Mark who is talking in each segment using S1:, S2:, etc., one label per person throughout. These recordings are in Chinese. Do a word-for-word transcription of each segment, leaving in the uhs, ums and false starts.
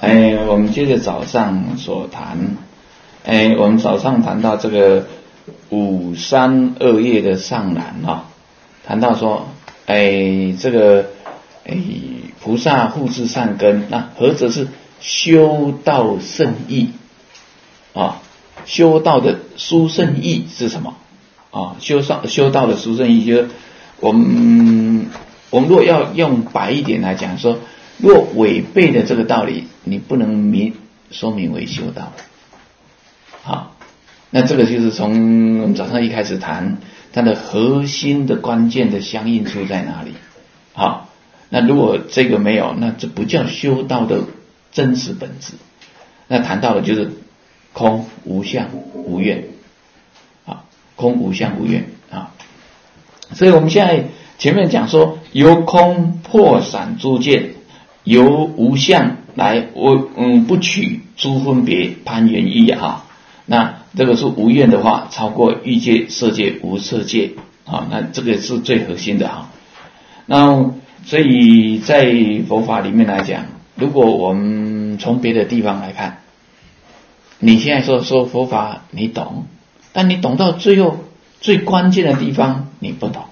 S1: 哎，我们接着早上所谈，哎，我们早上谈到这个五三二页的上栏啊、哦，谈到说，哎，这个哎菩萨护持善根，那何则是修道圣意啊？修道的殊胜意是什么啊？修上修道的殊胜意，就是我们我们如果要用白一点来讲说，若违背了这个道理，你不能明说明为修道。好，那这个就是从我们早上一开始谈它的核心的关键的相应处在哪里。好，那如果这个没有，那这不叫修道的真实本质。那谈到的就是空无相无愿啊，空无相无愿啊。所以我们现在前面讲说，由空破散诸见，由无相来我嗯不取诸分别攀缘意啊。那这个是无愿的话，超过欲界、色界、无色界啊，那这个是最核心的哈。那所以在佛法里面来讲，如果我们从别的地方来看，你现在说说佛法你懂，但你懂到最后最关键的地方你不懂，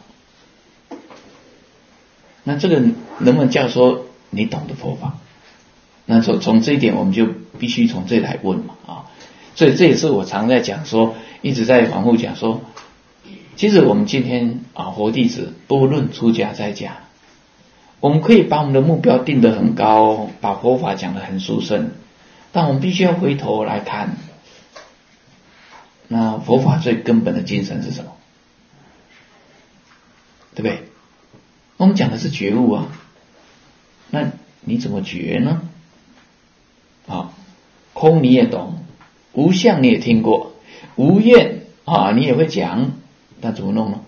S1: 那这个能不能叫说你懂得佛法？那从从这一点我们就必须从这里来问嘛啊。所以这也是我常在讲说，一直在反复讲说，其实我们今天啊佛弟子不论出家在家，我们可以把我们的目标定得很高，把佛法讲得很殊胜，但我们必须要回头来看，那佛法最根本的精神是什么？对不对？我们讲的是觉悟啊，那你怎么觉呢？啊，空你也懂，无相你也听过，无愿啊你也会讲，那怎么弄呢？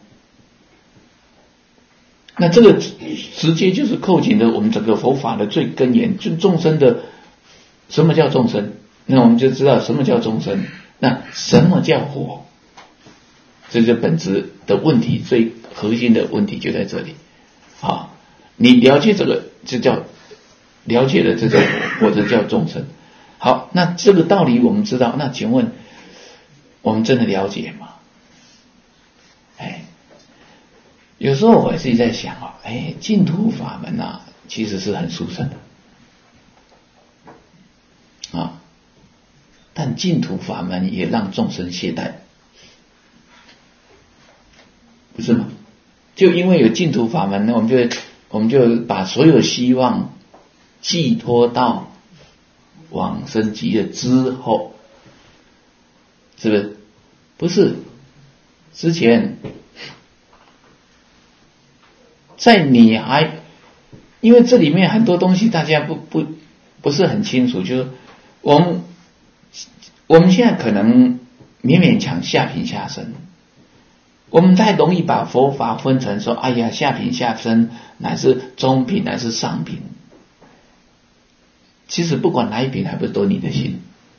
S1: 那这个直接就是扣紧了我们整个佛法的最根源，就众生的什么叫众生？那我们就知道什么叫众生，那什么叫佛？这就本质的问题，最核心的问题就在这里啊！你了解这个，就叫了解了这叫佛，或者叫众生。好，那这个道理我们知道，那请问我们真的了解吗？哎，有时候我自己在想啊，哎，净土法门啊，其实是很殊胜的啊，但净土法门也让众生懈怠，不是吗？就因为有净土法门，我们就我们就把所有希望寄托到往生极乐之后，是不是？不是，之前在你还，因为这里面很多东西大家不不不是很清楚，就是我们我们现在可能勉勉强下品下生，我们太容易把佛法分成说，哎呀，下品下生乃是中品乃是上品，其实不管哪一品，还不是都你的心，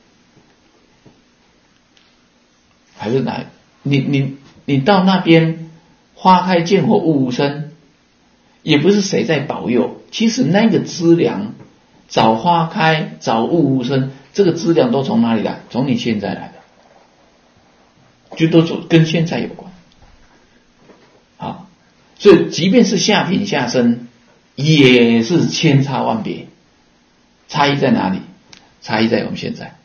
S1: 还是哪你你你到那边花开见佛悟无生，也不是谁在保佑，其实那个资粮早花开早悟无生，这个资粮都从哪里来？从你现在来的，就都跟现在有关。好，所以即便是下品下生，也是千差万别。差异在哪里？差异在我们现在。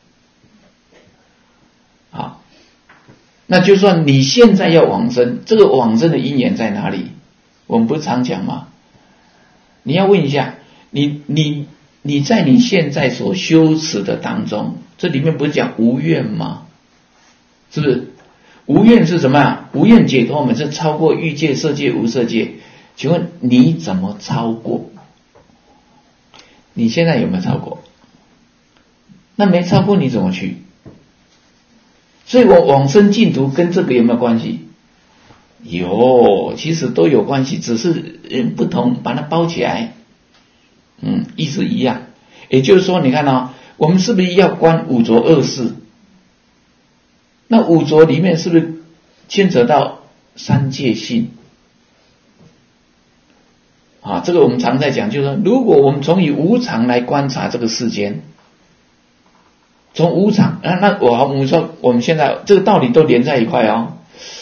S1: 好，那就算你现在要往生，这个往生的因缘在哪里？我们不是常讲吗？你要问一下，你你你在你现在所修持的当中，这里面不是讲无愿吗？是不是？无愿是什么啊？无愿解脱，我们是超过欲界、色界、无色界。请问你怎么超过？你现在有没有超过？那没超过你怎么去？所以我往生净土跟这个有没有关系？有，其实都有关系，只是不同，把它包起来，嗯，意思一样。也就是说，你看啊、哦，我们是不是要观五浊恶世？那五浊里面是不是牵扯到三界性？啊，这个我们常在讲，就是说，如果我们从以无常来观察这个世间， 从无常，那那我我们说我们现在这个道理都连在一块哦。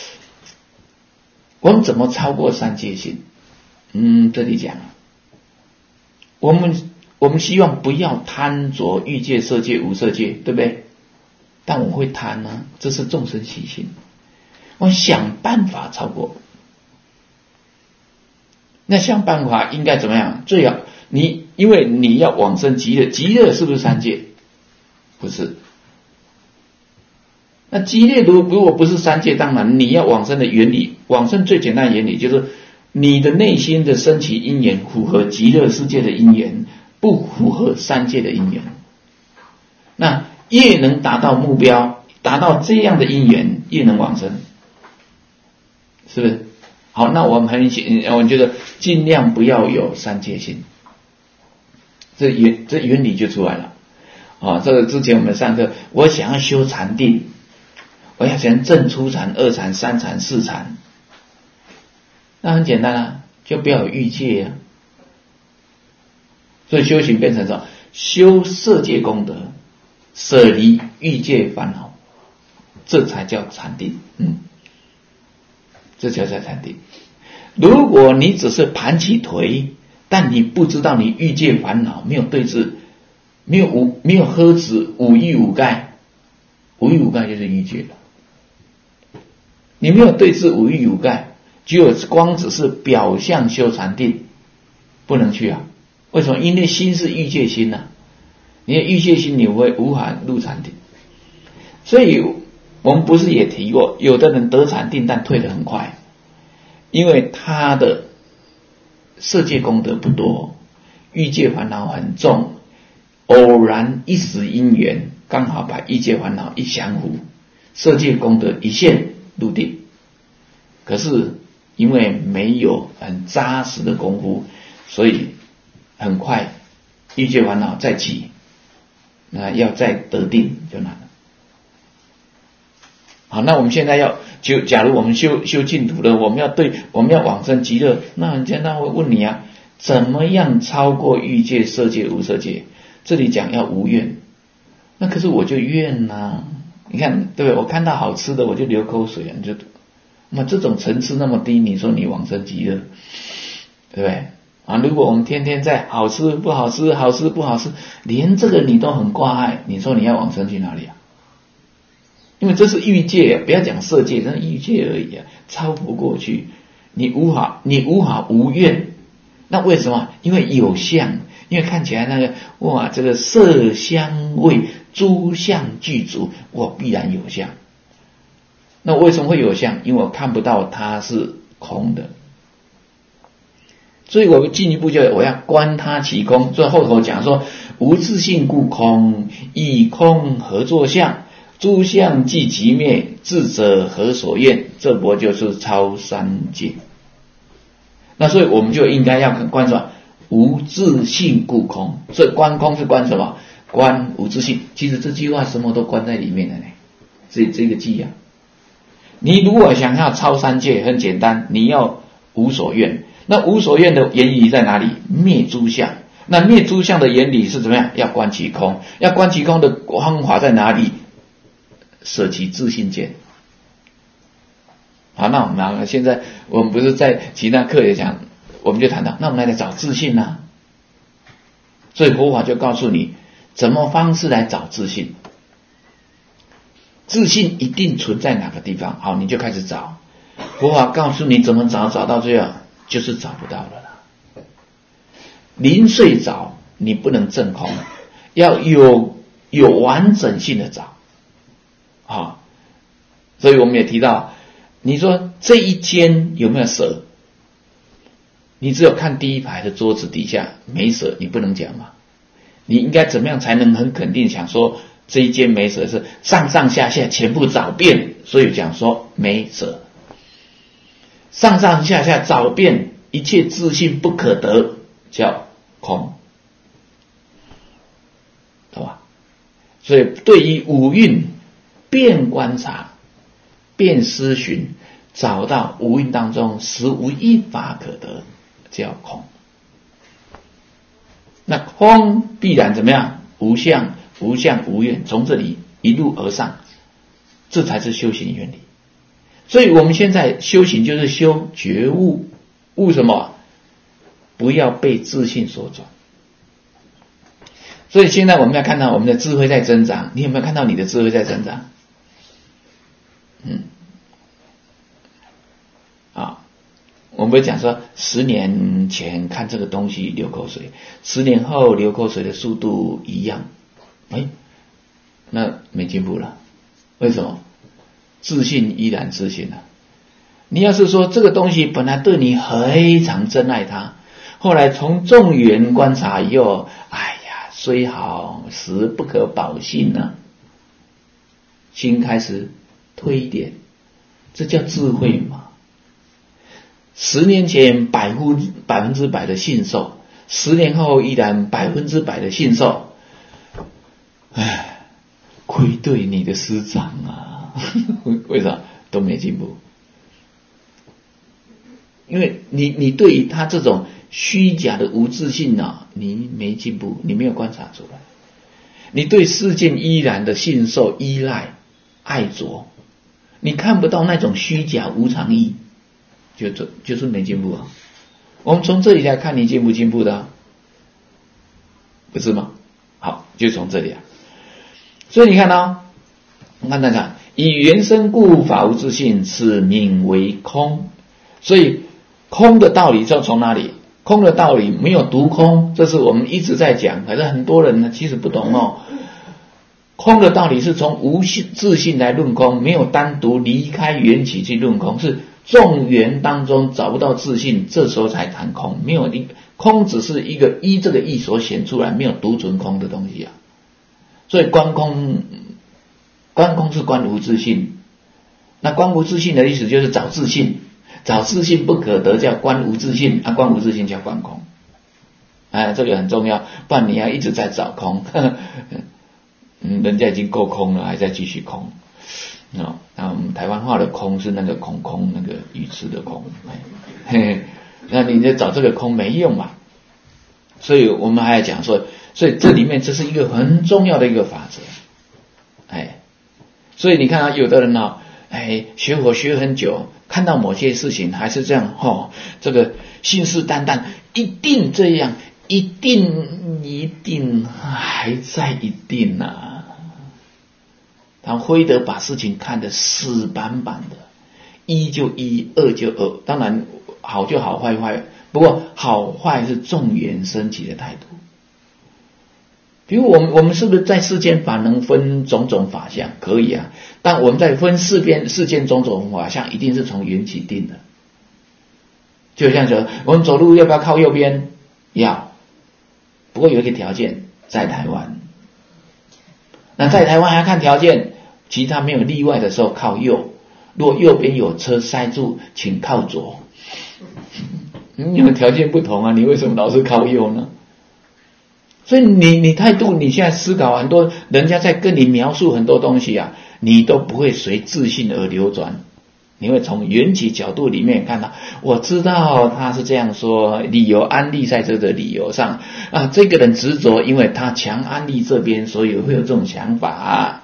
S1: 我们怎么超过三界性？嗯，这里讲，我们我们希望不要贪着欲界、色界、无色界，对不对？但我们会贪呢、啊，这是众生习性。我想办法超过。那想办法应该怎么样？最好你因为你要往生极乐，极乐是不是三界？不是。那极乐如如果不是三界，当然你要往生的原理，往生最简单的原理就是你的内心的升起因缘符合极乐世界的因缘，不符合三界的因缘。那越能达到目标，达到这样的因缘，越能往生，是不是？好，那我们很我觉得尽量不要有三界性，这原这原理就出来了。啊，这个之前我们上课，我想要修禅定，我要想正初禅、二禅、三禅、四禅，那很简单啊，就不要有欲界啊。所以修行变成什么？修色界功德，舍离欲界烦恼，这才叫禅定。嗯，这叫叫禅定。如果你只是盘起腿，但你不知道你欲界烦恼没有对治，没有无没有呵止五欲五盖，五欲五盖就是欲界了。你没有对治五欲五盖，只有光只是表象修禅定，不能去啊。为什么？因为心是欲界心啊，你的欲界心你会无法入禅定。所以我们不是也提过，有的人得禅定但退得很快，因为他的色界功德不多，欲界烦恼很重，偶然一时因缘，刚好把欲界烦恼一降伏，色界功德一现入定。可是因为没有很扎实的功夫，所以很快欲界烦恼再起，那要再得定就难了。好，那我们现在要就假如我们修修净土了，我们要对我们要往生极乐，那很简单，会问你啊，怎么样超过欲界、色界、无色界？这里讲要无怨，那可是我就怨啊，你看对不对？我看到好吃的我就流口水啊，你就那这种层次那么低，你说你往生极乐，对不对？啊，如果我们天天在好吃不好吃，好吃不好吃，连这个你都很挂碍，你说你要往生去哪里啊？因为这是欲界，不要讲色界，这是欲界而已啊，超不过去，你无法你无法无怨。那为什么？因为有相，因为看起来那个哇，这个色香味诸相具足，我必然有相。那为什么会有相？因为我看不到它是空的，所以我们进一步就我要观它其空。所以后头讲说无自性故空，以空合作相，诸相既即灭，智者何所愿？这不就是超三界？那所以我们就应该要观什么？无自性故空。所以观空是观什么？观无自性。其实这句话什么都关在里面的呢，这这个记啊。你如果想要超三界，很简单，你要无所愿。那无所愿的原理在哪里？灭诸相。那灭诸相的原理是怎么样？要观其空。要观其空的方法在哪里？舍其自性见。好，那我们现在我们不是在其他课也讲，我们就谈到，那我们来找自性啊。所以佛法就告诉你怎么方式来找自性。自性一定存在哪个地方？好，你就开始找。佛法告诉你怎么找，找到最后就是找不到了啦。零碎找，你不能证空，要有有完整性的找。好，所以我们也提到，你说这一间有没有蛇？你只有看第一排的桌子底下没蛇，你不能讲嘛。你应该怎么样才能很肯定想说这一间没蛇？是上上下下全部找遍，所以讲说没蛇。上上下下找遍，一切自性不可得，叫空，懂吧？所以对于五蕴遍观察，遍思寻，找到五蕴当中实无一法可得，叫空。那空必然怎么样？无相， 无相无愿，从这里一路而上，这才是修行原理。所以我们现在修行就是修觉悟，悟什么？不要被自信所转。所以现在我们要看到我们的智慧在增长，你有没有看到你的智慧在增长？嗯，啊，我们会讲说，十年前看这个东西流口水，十年后流口水的速度一样，哎，那没进步了。为什么？自信依然自信了。你要是说这个东西本来对你非常珍爱它，后来从众缘观察以后，哎呀，虽好实不可保信呢、啊，心开始推点，这叫智慧嘛。十年前百分百分之百的信受，十年后依然百分之百的信受，唉，愧对你的师长啊！为啥都没进步？因为你你对于他这种虚假的无自信啊，你没进步，你没有观察出来。你对事件依然的信受、依赖、爱着，你看不到那种虚假无常意，就就就是没进步啊。我们从这里来看你进不进步的、啊，不是吗？好，就从这里啊。所以你看啊，你看看看，以原生故法无自信，此名为空。所以空的道理就从哪里？空的道理没有独空，这是我们一直在讲，可是很多人呢其实不懂哦。空的道理是从无自信来论空，没有单独离开缘起去论空，是众缘当中找不到自信，这时候才谈空。没有空，只是一个依这个意所显出来，没有独存空的东西啊。所以观空，观空是观无自信。那观无自信的意思就是找自信。找自信不可得叫观无自信，啊，观无自信叫观空，哎，这个很重要，不然你要一直在找空，呵呵嗯，人家已经够空了，还在继续空，哦，那我们台湾话的空是那个空空那个鱼池的空，嘿嘿，那你在找这个空没用嘛，所以我们还要讲说，所以这里面这是一个很重要的一个法则，哎，所以你看啊，有的人呢、哦，哎，学佛学很久。看到某些事情还是这样，哦，这个信誓旦旦，一定这样，一定一定还在一定啊。他非得把事情看得死板板的，一就一，二就二，当然好就好，坏坏，不过好坏是众缘升起的态度。比如我们我们是不是在世间法能分种种法相？可以啊，但我们在分世间世间种种法相，一定是从缘起定的。就像说，我们走路要不要靠右边？要，不过有一个条件，在台湾。那在台湾还要看条件，其他没有例外的时候靠右。如果右边有车塞住，请靠左。因为条件不同啊，你为什么老是靠右呢？所以你你态度，你现在思考很多，人家在跟你描述很多东西啊，你都不会随自信而流转，你会从缘起角度里面看到，我知道他是这样说，理由安立在这个理由上啊，这个人执着，因为他强安立这边，所以会有这种想法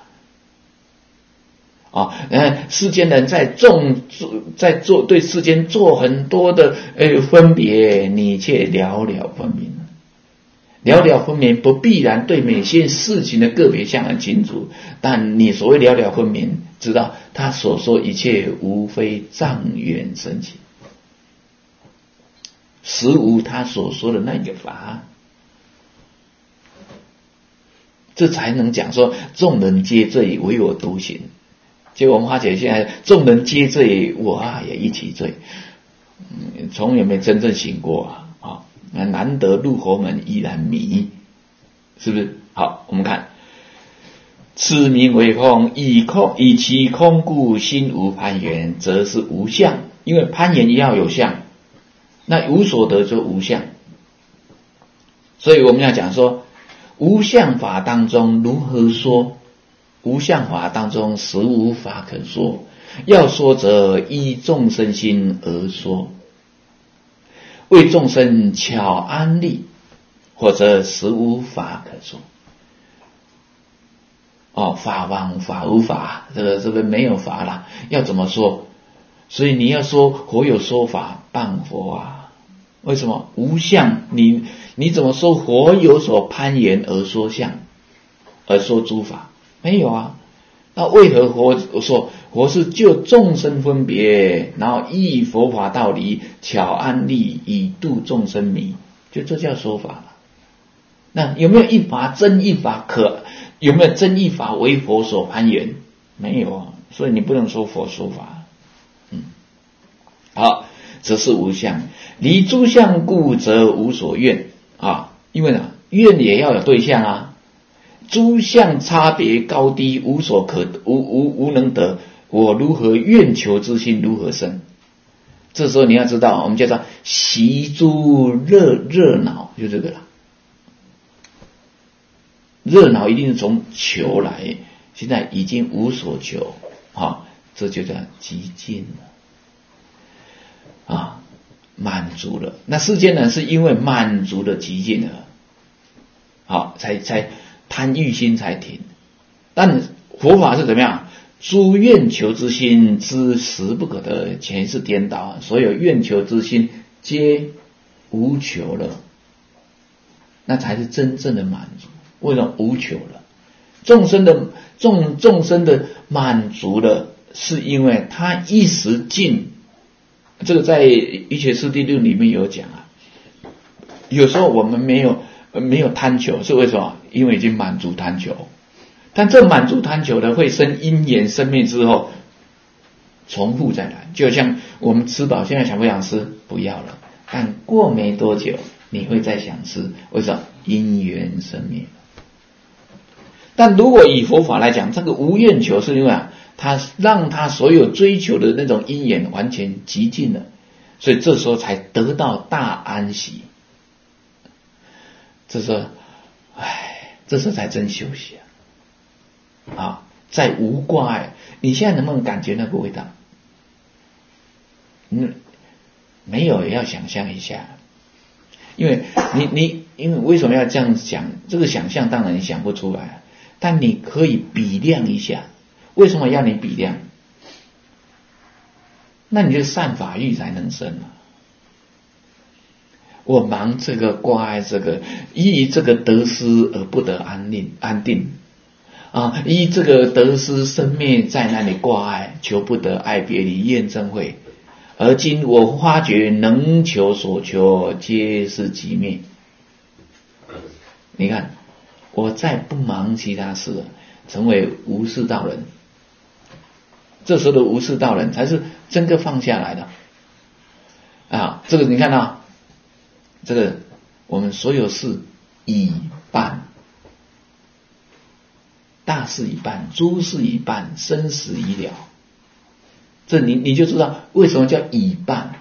S1: 啊。呃，世间人在众在做对世间做很多的呃分别，你却了了分明。了了分明不必然对每件事情的个别相很清楚，但你所谓了了分明，知道他所说一切无非障缘升起，实无他所说的那个法，这才能讲说众人皆醉，唯我独醒。结果我们发觉现在众人皆醉，我啊也一起醉，嗯，从来没真正醒过啊。难得入佛门依然迷，是不是？好，我们看，此名为空，以空以其空故，心无攀缘，则是无相。因为攀缘也要有相，那无所得就无相。所以我们要讲说，无相法当中如何说？无相法当中实无法可说，要说则依众生心而说。为众生巧安立，或者实无法可说。 哦，法王法无法，这个这个没有法啦，要怎么说？所以你要说佛有说法，谤佛啊！为什么无相？你你怎么说佛有所攀缘而说相，而说诸法？没有啊。那为何佛说佛是就众生分别，然后依佛法道理，巧安立，以度众生迷？就这叫说法了。那有没有一法真一法可？有没有真一法为佛所攀缘？没有啊。所以你不能说佛说法。嗯，好，这是无相。离诸相故，则无所愿啊。因为呢，愿也要有对象啊。诸相差别高低，无所可无无无能得，我如何愿求之心如何生？这时候你要知道，我们叫做习诸热热闹，就这个了。热闹一定是从求来，现在已经无所求啊，这就叫极尽了啊，满足了。那世间人是因为满足了极尽了，好，才才贪欲心才停。但佛法是怎么样？诸愿求之心知实不可得，前世颠倒，所有愿求之心皆无求了，那才是真正的满足。为什么无求了？众生的众众生的满足了，是因为他一时尽。这个在一切次第论里面有讲啊。有时候我们没有没有贪求，是为什么？因为已经满足贪求。但这满足贪求的会生因缘生灭之后重复再来，就像我们吃饱现在想不想吃？不要了，但过没多久你会再想吃，为什么？因缘生灭。但如果以佛法来讲，这个无愿求是因为啊，他让他所有追求的那种因缘完全极尽了，所以这时候才得到大安息。这时候，唉，这时候才真休息啊！啊，在无挂碍，你现在能不能感觉那个味道？嗯，没有也要想象一下，因为你你因为为什么要这样想？这个想象当然你想不出来。但你可以比量一下，为什么要你比量？那你就善法欲才能生啊！我忙这个挂碍这个，依这个得失而不得安定安定啊，依这个得失生灭在那里挂碍，求不得爱别离厌憎会，而今我发觉能求所求皆是寂灭。你看。我再不忙其他事了，成为无事道人。这时候的无事道人才是真个放下来的啊！这个你看啊，这个我们所有事已办，大事已办，诸事已办，生死已了。这你你就知道为什么叫已办。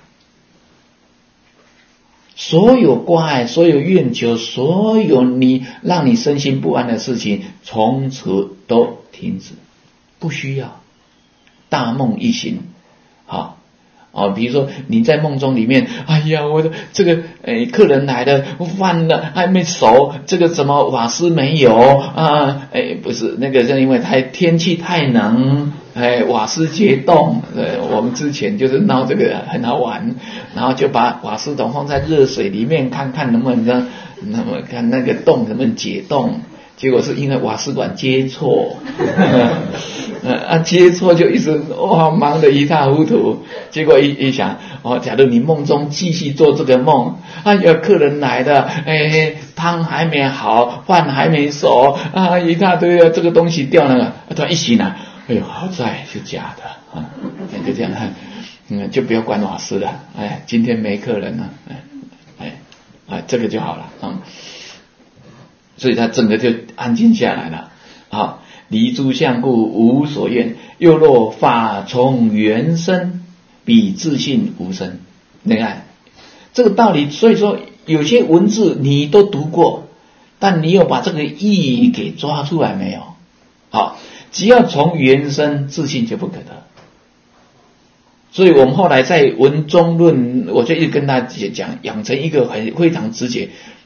S1: 所有挂碍，所有愿求，所有你让你身心不安的事情，从此都停止，不需要。大梦一醒，好，哦，比如说你在梦中里面，哎呀，我的这个诶，客人来了，饭了还没熟，这个怎么瓦斯没有啊？诶，不是那个是因为太天气太冷。哎，瓦斯结冻，呃，我们之前就是闹这个很好玩，然后就把瓦斯桶放在热水里面，看看能不能让，那么看那个洞能不能解冻。结果是因为瓦斯管接错，呃啊接错就一直哇忙得一塌糊涂。结果一一想，哦，假如你梦中继续做这个梦，哎呀，客人来了，哎，汤还没好，饭还没熟，啊，一大堆的这个东西掉了，突然一醒来。哎呦，好在是假的啊！就这样，嗯，就不要管瓦斯了。哎，今天没客人了，哎哎哎，这个就好了啊、嗯。所以他整个就安静下来了。好，离诸相故无所愿，又若法从缘生，彼自性无生。你看这个道理，所以说有些文字你都读过，但你有把这个意义给抓出来没有？好。只要从缘生，自信就不可得。所以我们后来在文中论，我就一直跟大家讲，养成一个很非常直觉，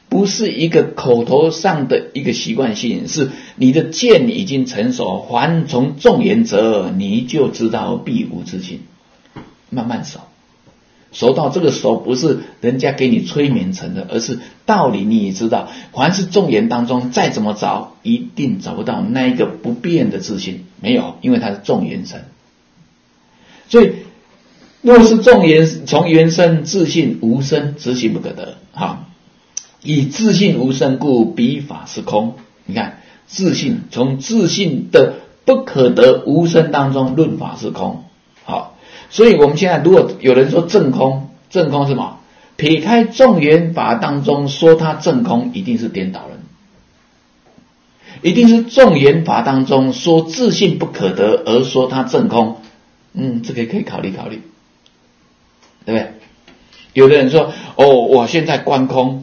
S1: 不是一个口头上的一个习惯性，是你的见已经成熟，凡从众言者，你就知道必无自信。慢慢熟，熟到这个熟不是人家给你催眠成的，而是道理你也知道，凡是众言当中再怎么找，一定找不到那一个不变的自信，没有，因为它是众言生。所以若是众言从缘生，自信无生，自信不可得。好，以自信无生故，彼法是空。你看，自信从自信的不可得无生当中论法是空。好，所以我们现在如果有人说证空，证空是什么？撇开众缘法当中说它证空，一定是颠倒人，一定是众缘法当中说自信不可得而说它证空。嗯，这个可以考虑考虑，对不对？有的人说，哦，我现在观空，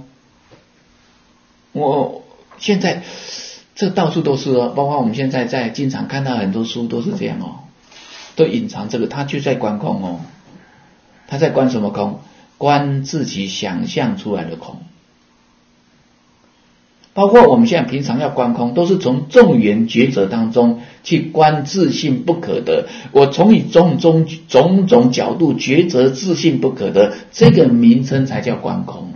S1: 我现在这到处都是哦，包括我们现在在经常看到很多书都是这样哦，都隐藏这个，他就在观空哦，他在观什么空？观自己想象出来的空。包括我们现在平常要观空，都是从众缘抉择当中去观自信不可得。我从以种种种种角度抉择自信不可得，这个名称才叫观空。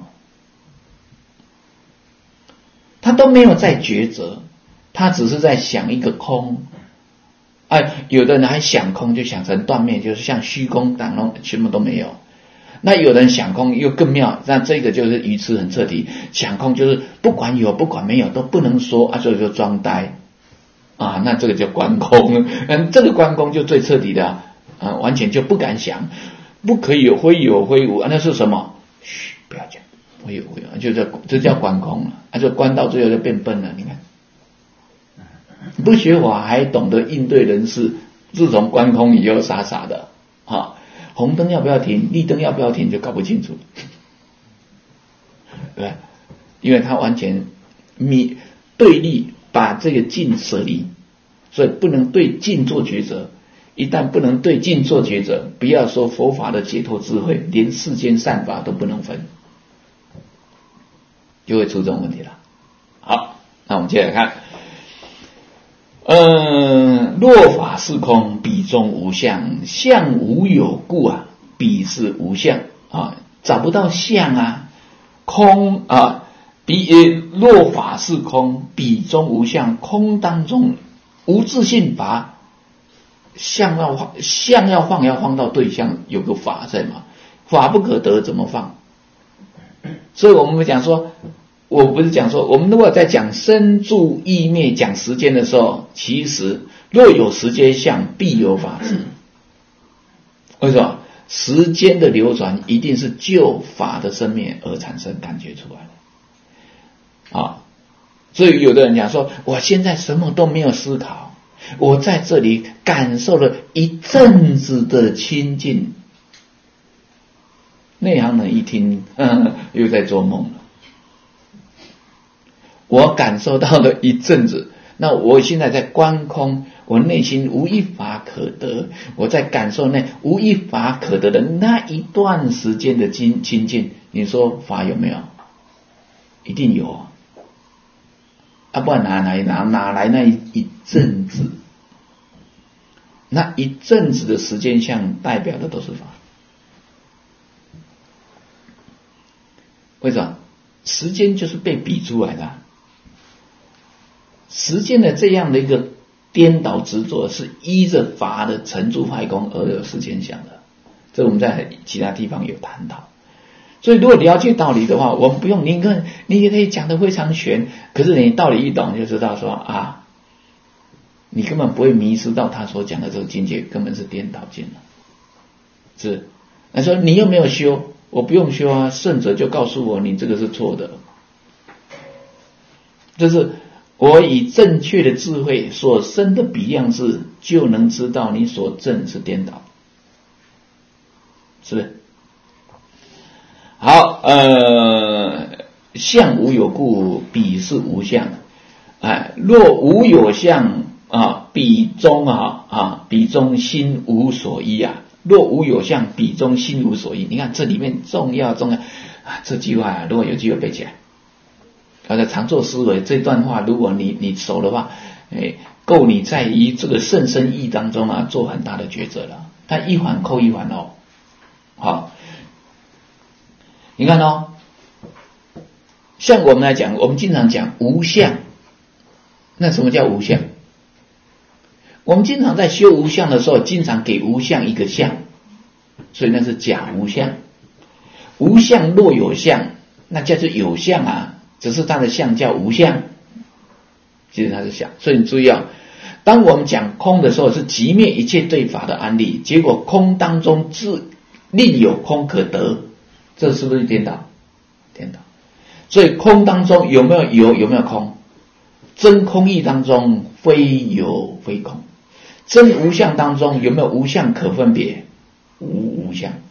S1: 他都没有在抉择，他只是在想一个空。哎，有的人还想空就想成断灭，就是像虚空当中全部都没有。那有人想空又更妙，那这个就是愚痴很彻底。想空就是不管有不管没有都不能说啊，所以就装呆啊，那这个叫观空。嗯，这个观空就最彻底的啊，完全就不敢想，不可以有非有非无啊，那是什么？嘘，不要讲非有非无，就这这叫观空了啊，就观到最后就变笨了。你看，不学法还懂得应对人事，自从观空以后傻傻的啊。红灯要不要停，绿灯要不要停，就搞不清楚，对吧？因为他完全迷对立，把这个境舍离，所以不能对境做抉择。一旦不能对境做抉择，不要说佛法的解脱智慧，连世间善法都不能分，就会出这种问题了。好，那我们接着看。嗯，若法是空，彼中无相，相无有故啊，彼是无相啊，找不到相啊，空啊，彼呃，若法是空，彼中无相，空当中无自性法，相要放，相要放要放到对象，有个法在嘛，法不可得怎么放？所以我们讲说。我不是讲说，我们如果在讲生住意灭讲时间的时候，其实若有时间相，必有法执。为什么？时间的流转一定是就法的生灭而产生感觉出来的啊。所以有的人讲说，我现在什么都没有思考，我在这里感受了一阵子的清净。内行人一听，嗯，又在做梦了。我感受到了一阵子，那我现在在观空，我内心无一法可得，我在感受那无一法可得的那一段时间的清清净，你说法有没有？一定有啊，啊不然哪来哪哪来那一一阵子？那一阵子的时间相代表的都是法，为什么？时间就是被比出来的啊。时间的这样的一个颠倒执着，是依着法的成住坏空而有时间相的，这我们在其他地方有谈到。所以如果了解道理的话，我们不用你看，你也可以讲得非常玄，可是你道理一懂就知道说啊，你根本不会迷失到他所讲的这个境界，根本是颠倒境了。是，那说你又没有修，我不用修啊，圣者就告诉我你这个是错的，就是我以正确的智慧所生的比量智，就能知道你所证是颠倒，是不是？好，呃，相无有故，彼是无相。哎，若无有相啊，彼中啊啊，彼中心无所依啊。若无有相，彼中心无所依。你看这里面重要重要啊，这句话、啊、如果有机会背起来， 啊，在常作思维这段话，如果你你熟的话，哎，够你在于这个甚深意当中啊，做很大的抉择了。它一环扣一环哦，好，你看哦，像我们来讲，我们经常讲无相，那什么叫无相？我们经常在修无相的时候，经常给无相一个相，所以那是假无相。无相若有相，那叫做有相啊，只是它的相叫无相，其实它是相。所以你注意啊，当我们讲空的时候，是即灭一切对法的安立，结果空当中自另有空可得，这是不是颠倒？颠倒。所以空当中有没有有有没有空？真空义当中非有非空。真无相当中有没有无相可分别？无无相，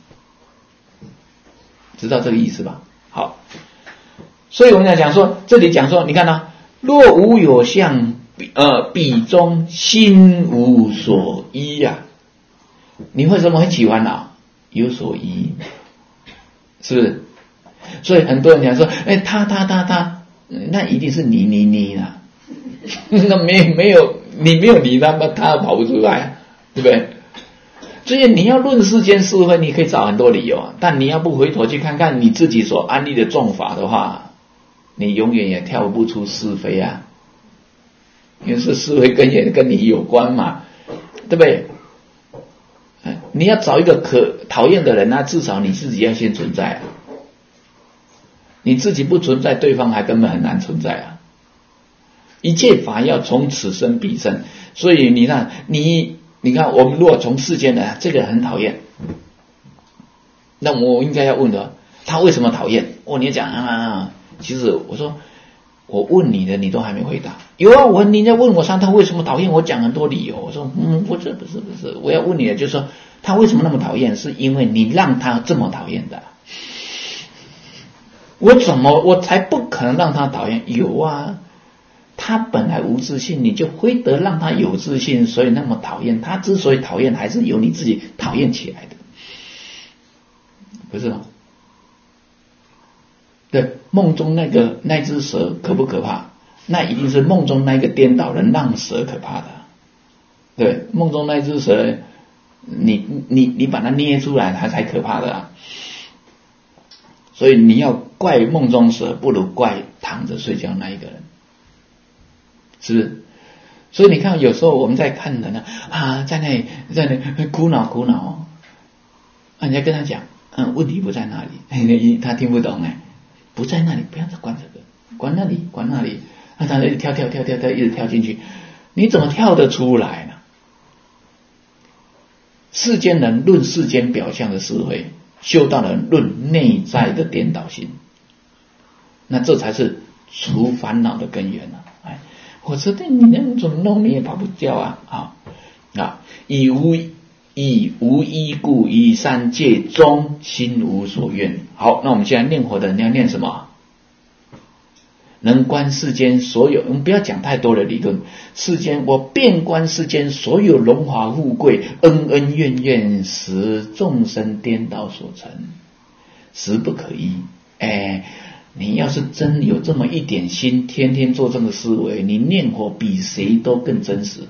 S1: 知道这个意思吧？好，所以我们要讲说，这里讲说，你看啊，若无有相，呃，彼中心无所依呀、啊，你为什么会起烦恼？有所依，是不是？所以很多人讲说，哎，他他他他，那一定是你你你啦，那没没有。你没有你，那么他跑不出来，对不对？所以你要论世间是非，你可以找很多理由，但你要不回头去看看你自己所安立的众法的话，你永远也跳不出是非啊，因为是是非跟也跟你有关嘛，对不对？你要找一个可讨厌的人，那至少你自己要先存在啊，你自己不存在，对方还根本很难存在啊。一切法要从此生彼生，所以你看，你你看，我们如果从世间的这个很讨厌，那我应该要问的，他为什么讨厌？哦，你讲啊，其实我说，我问你的，你都还没回答。有啊，我人家问我上他为什么讨厌，我讲很多理由。我说，嗯，不是不是不是，我要问你的就是说，他为什么那么讨厌？是因为你让他这么讨厌的。我怎么我才不可能让他讨厌？有啊。他本来无自信，你就非得让他有自信，所以那么讨厌。他之所以讨厌，还是由你自己讨厌起来的，不是吗？对，梦中那个那只蛇可不可怕？那一定是梦中那个颠倒人让蛇可怕的。对，梦中那只蛇，你你你把它捏出来，它才可怕的啊。所以你要怪梦中蛇，不如怪躺着睡觉那一个人。是不是？所以你看，有时候我们在看人呢啊，在那里在那里苦恼苦恼，啊，人家跟他讲，嗯，问题不在那里，他听不懂哎，不在那里，不要再管这个，管那里，管那里，啊，他一直跳跳跳跳跳，一直跳进去，你怎么跳得出来呢？世间人论世间表象的是非，修道人论内在的颠倒心，那这才是除烦恼的根源啊！哎。我知道你那怎么弄你也跑不掉啊！啊啊！以无以无依故，以三界中心无所愿。好，那我们现在念佛的人要念什么？能观世间所有，我们不要讲太多的理论。世间我遍观世间所有荣华富贵，恩恩怨怨，使众生颠倒所成，实不可依。哎。你要是真有这么一点心，天天做这个思维，你念佛比谁都更真实，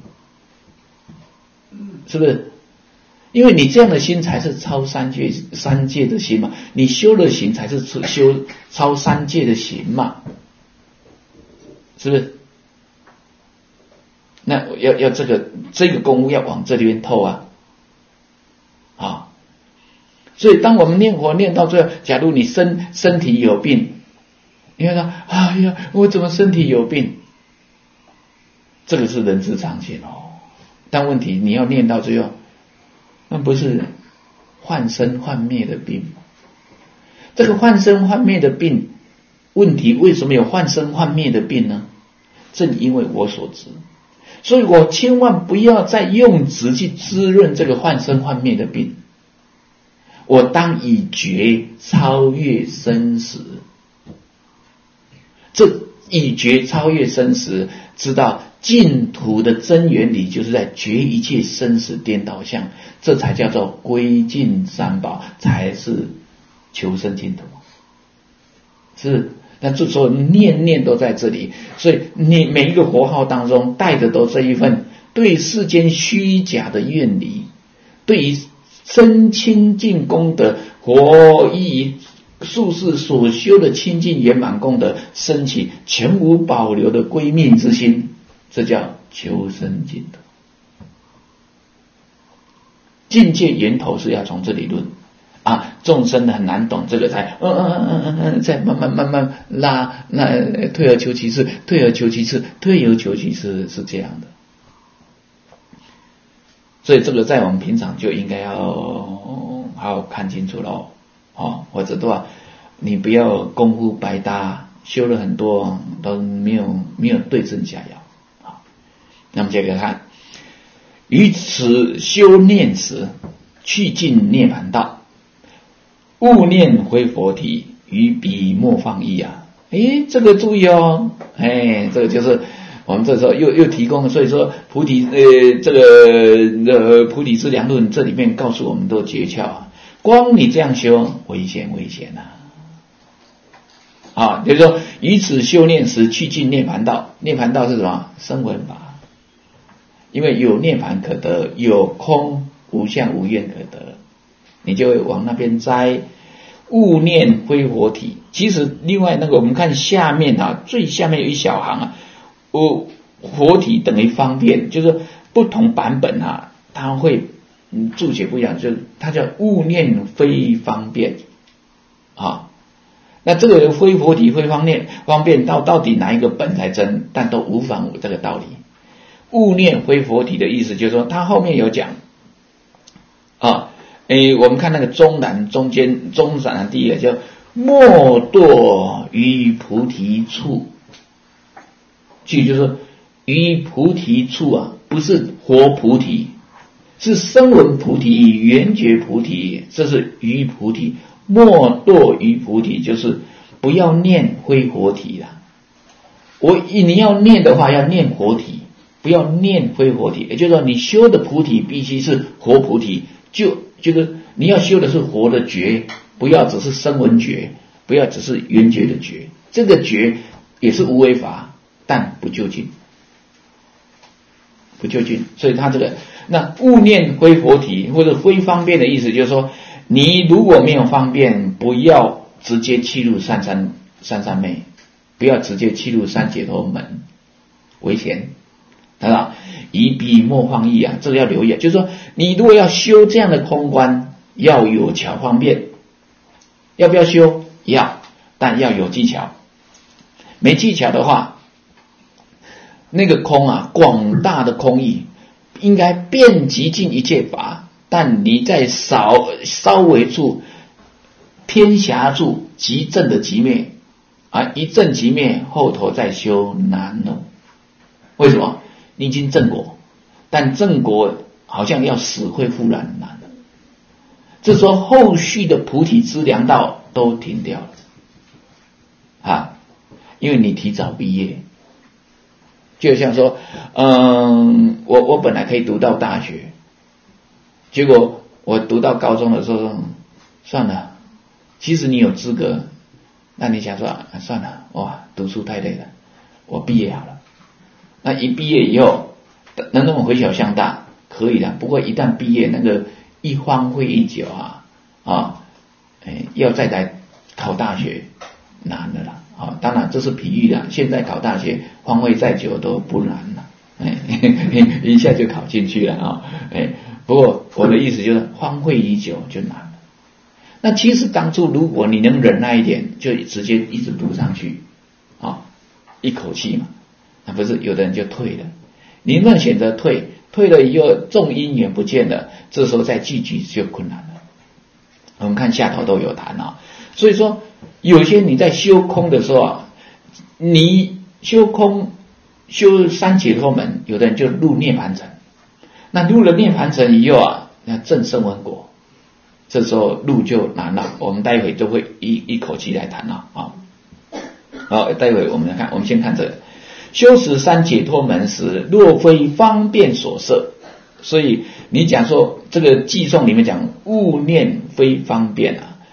S1: 是不是？因为你这样的心才是超三界三界的心嘛，你修了行才是修超三界的行嘛，是不是？那要要这个这个功夫要往这里边透啊，啊。所以当我们念佛念到最后，假如你身身体有病，你看说，哎呀，我怎么身体有病？这个是人之常情哦。但问题你要念到最后，那不是幻生幻灭的病。这个幻生幻灭的病，问题为什么有幻生幻灭的病呢？正因为我所知，所以我千万不要再用直去滋润这个幻生幻灭的病。我当以觉超越生死，这以觉超越生死，知道净土的真原理就是在觉一切生死颠倒相，这才叫做归尽三宝，才是求生净土。是， 那这时候念念都在这里，所以你每一个佛号当中带的都这一份对世间虚假的远离，对于真清净功德佛依术士所修的清净圆满功德升起全无保留的归命之心，这叫求生净土。境界源头是要从这里论啊，众生很难懂这个才嗯嗯嗯嗯嗯，再慢慢慢慢拉，那退而求其次，退而求其次，退而求其次是这样的。所以这个在我们平常就应该要好好看清楚喽，哦，或者的话，你不要功夫白搭，修了很多都没有没有对症下药。好，那么接着看，于此修念时，去尽涅槃道，勿念非佛体，于彼莫放逸啊！诶，这个注意哦，哎，这个就是我们这时候又又提供，所以说菩提呃这个呃菩提资粮论这里面告诉我们的诀窍啊，光你这样修危险危险啊！啊，就是说以此修炼时去尽涅槃道，涅槃道是什么？声闻法，因为有涅槃可得，有空无相无愿可得，你就会往那边栽。勿念非佛体，其实另外那个我们看下面啊，最下面有一小行啊，哦，佛体等于方便，就是不同版本啊，它会嗯注解不一样，就是它叫勿念非方便啊。那这个非佛体非方便方便到到底哪一个本才真，但都无妨这个道理。勿念非佛体的意思就是说，它后面有讲啊。诶，我们看那个中南中间中闪的第一个叫莫堕于菩提处，记就是说于菩提处啊，不是活菩提，是声闻菩提、缘觉菩提，这是于菩提。莫堕于菩提，就是不要念非佛体啦。我你要念的话，要念佛体，不要念非佛体。也就是说，你修的菩提必须是活菩提，就就是你要修的是活的觉，不要只是声闻觉，不要只是缘觉的觉。这个觉也是无为法，但不究竟，不究竟。所以他这个那勿念非佛体或者非方便的意思，就是说，你如果没有方便，不要直接契入三三三三昧，不要直接契入三解脱门，危险。知道以彼莫放逸啊，这个要留意啊，就是说你如果要修这样的空观，要有巧方便，要不要修？要，但要有技巧。没技巧的话，那个空啊，广大的空义应该遍及尽一切法，但你在少稍微处偏狭处即正的即灭啊，一正即灭，后头再修难哦。为什么？你已经正果，但正果好像要死灰复燃难了。这时候后续的菩提资粮道都停掉了啊，因为你提早毕业。就像说，嗯，我我本来可以读到大学，结果我读到高中的时候，算了，其实你有资格，那你想说，啊，算了，哇，读书太累了，我毕业好了。那一毕业以后，能不能回小乡大？可以的，不过一旦毕业，那个一荒废一久啊啊，哎，要再来考大学难的啦啊！当然这是比喻啦，现在考大学荒废再久都不难了，哎，一下就考进去了啊！哎，不过我的意思就是荒废已久就难了。那其实当初如果你能忍耐一点，就直接一直读上去啊，一口气嘛。那不是有的人就退了，你能选择退，退了以后众因缘不见了，这时候再聚集就困难了。我们看下头都有谈啊，所以说有些你在修空的时候啊，你修空修三解脱门，有的人就入涅槃城，那入了涅槃城以后啊，那证声闻果，这时候路就难了。我们待会都会一一口气来谈了啊。好，待会我们来看，我们先看这个。修持三解脱门时，若非方便所摄，所以你讲说这个偈颂里面讲勿念非方便啊，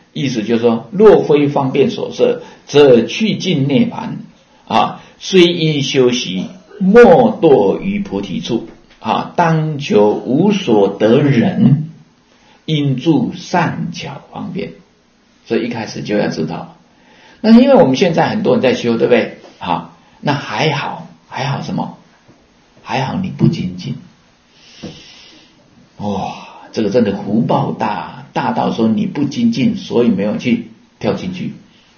S1: 意思就是说，若非方便所摄，则去尽涅槃啊，虽因修习，莫堕于菩提处啊，当求无所得人，因助善巧方便。所以一开始就要知道，那因为我们现在很多人在修，对不对？好，那还好，还好什么？还好你不精进。哇，这个真的福报大，大到说你不精进，所以没有去跳进去。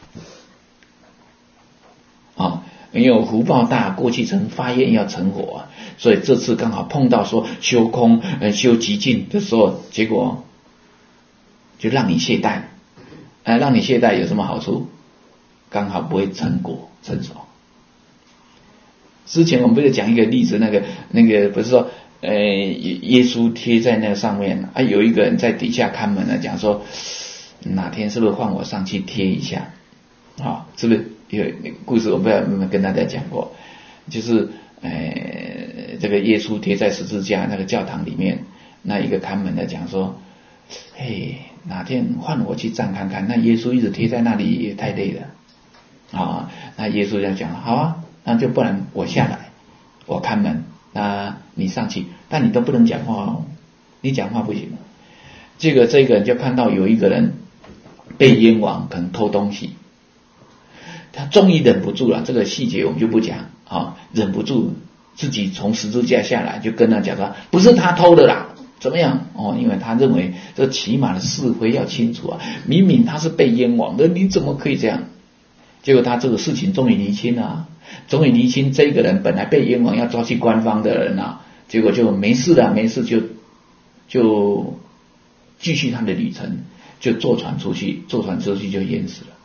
S1: 啊，因为福报大，过去曾发愿要成佛啊，所以这次刚好碰到说修空、呃修极尽的时候，结果就让你懈怠，呃，让你懈怠有什么好处？刚好不会成果成熟。之前我们不是讲一个例子，那个那个不是说，呃，耶稣贴在那个上面啊，有一个人在底下看门呢，讲说哪天是不是换我上去贴一下啊？是不是有那个故事？我不知道有没有跟大家讲过，就是呃，这个耶稣贴在十字架那个教堂里面，那一个看门的讲说，嘿，哪天换我去站看看？那耶稣一直贴在那里也太累了啊。那耶稣就讲，好啊。那就不然我下来，我看门，那你上去，但你都不能讲话哦，你讲话不行。这个这个人就看到有一个人被冤枉，可能偷东西，他终于忍不住了，这个细节我们就不讲啊，忍不住自己从十字架下来，就跟他讲说，不是他偷的啦，怎么样？哦，因为他认为这起码的是非要清楚啊，明明他是被冤枉的，你怎么可以这样？结果他这个事情终于厘清了啊。终于厘清这个人本来被冤枉要抓去官方的人啊，结果就没事了，没事就就继续他的旅程，就坐船出去，坐船出去就淹死了。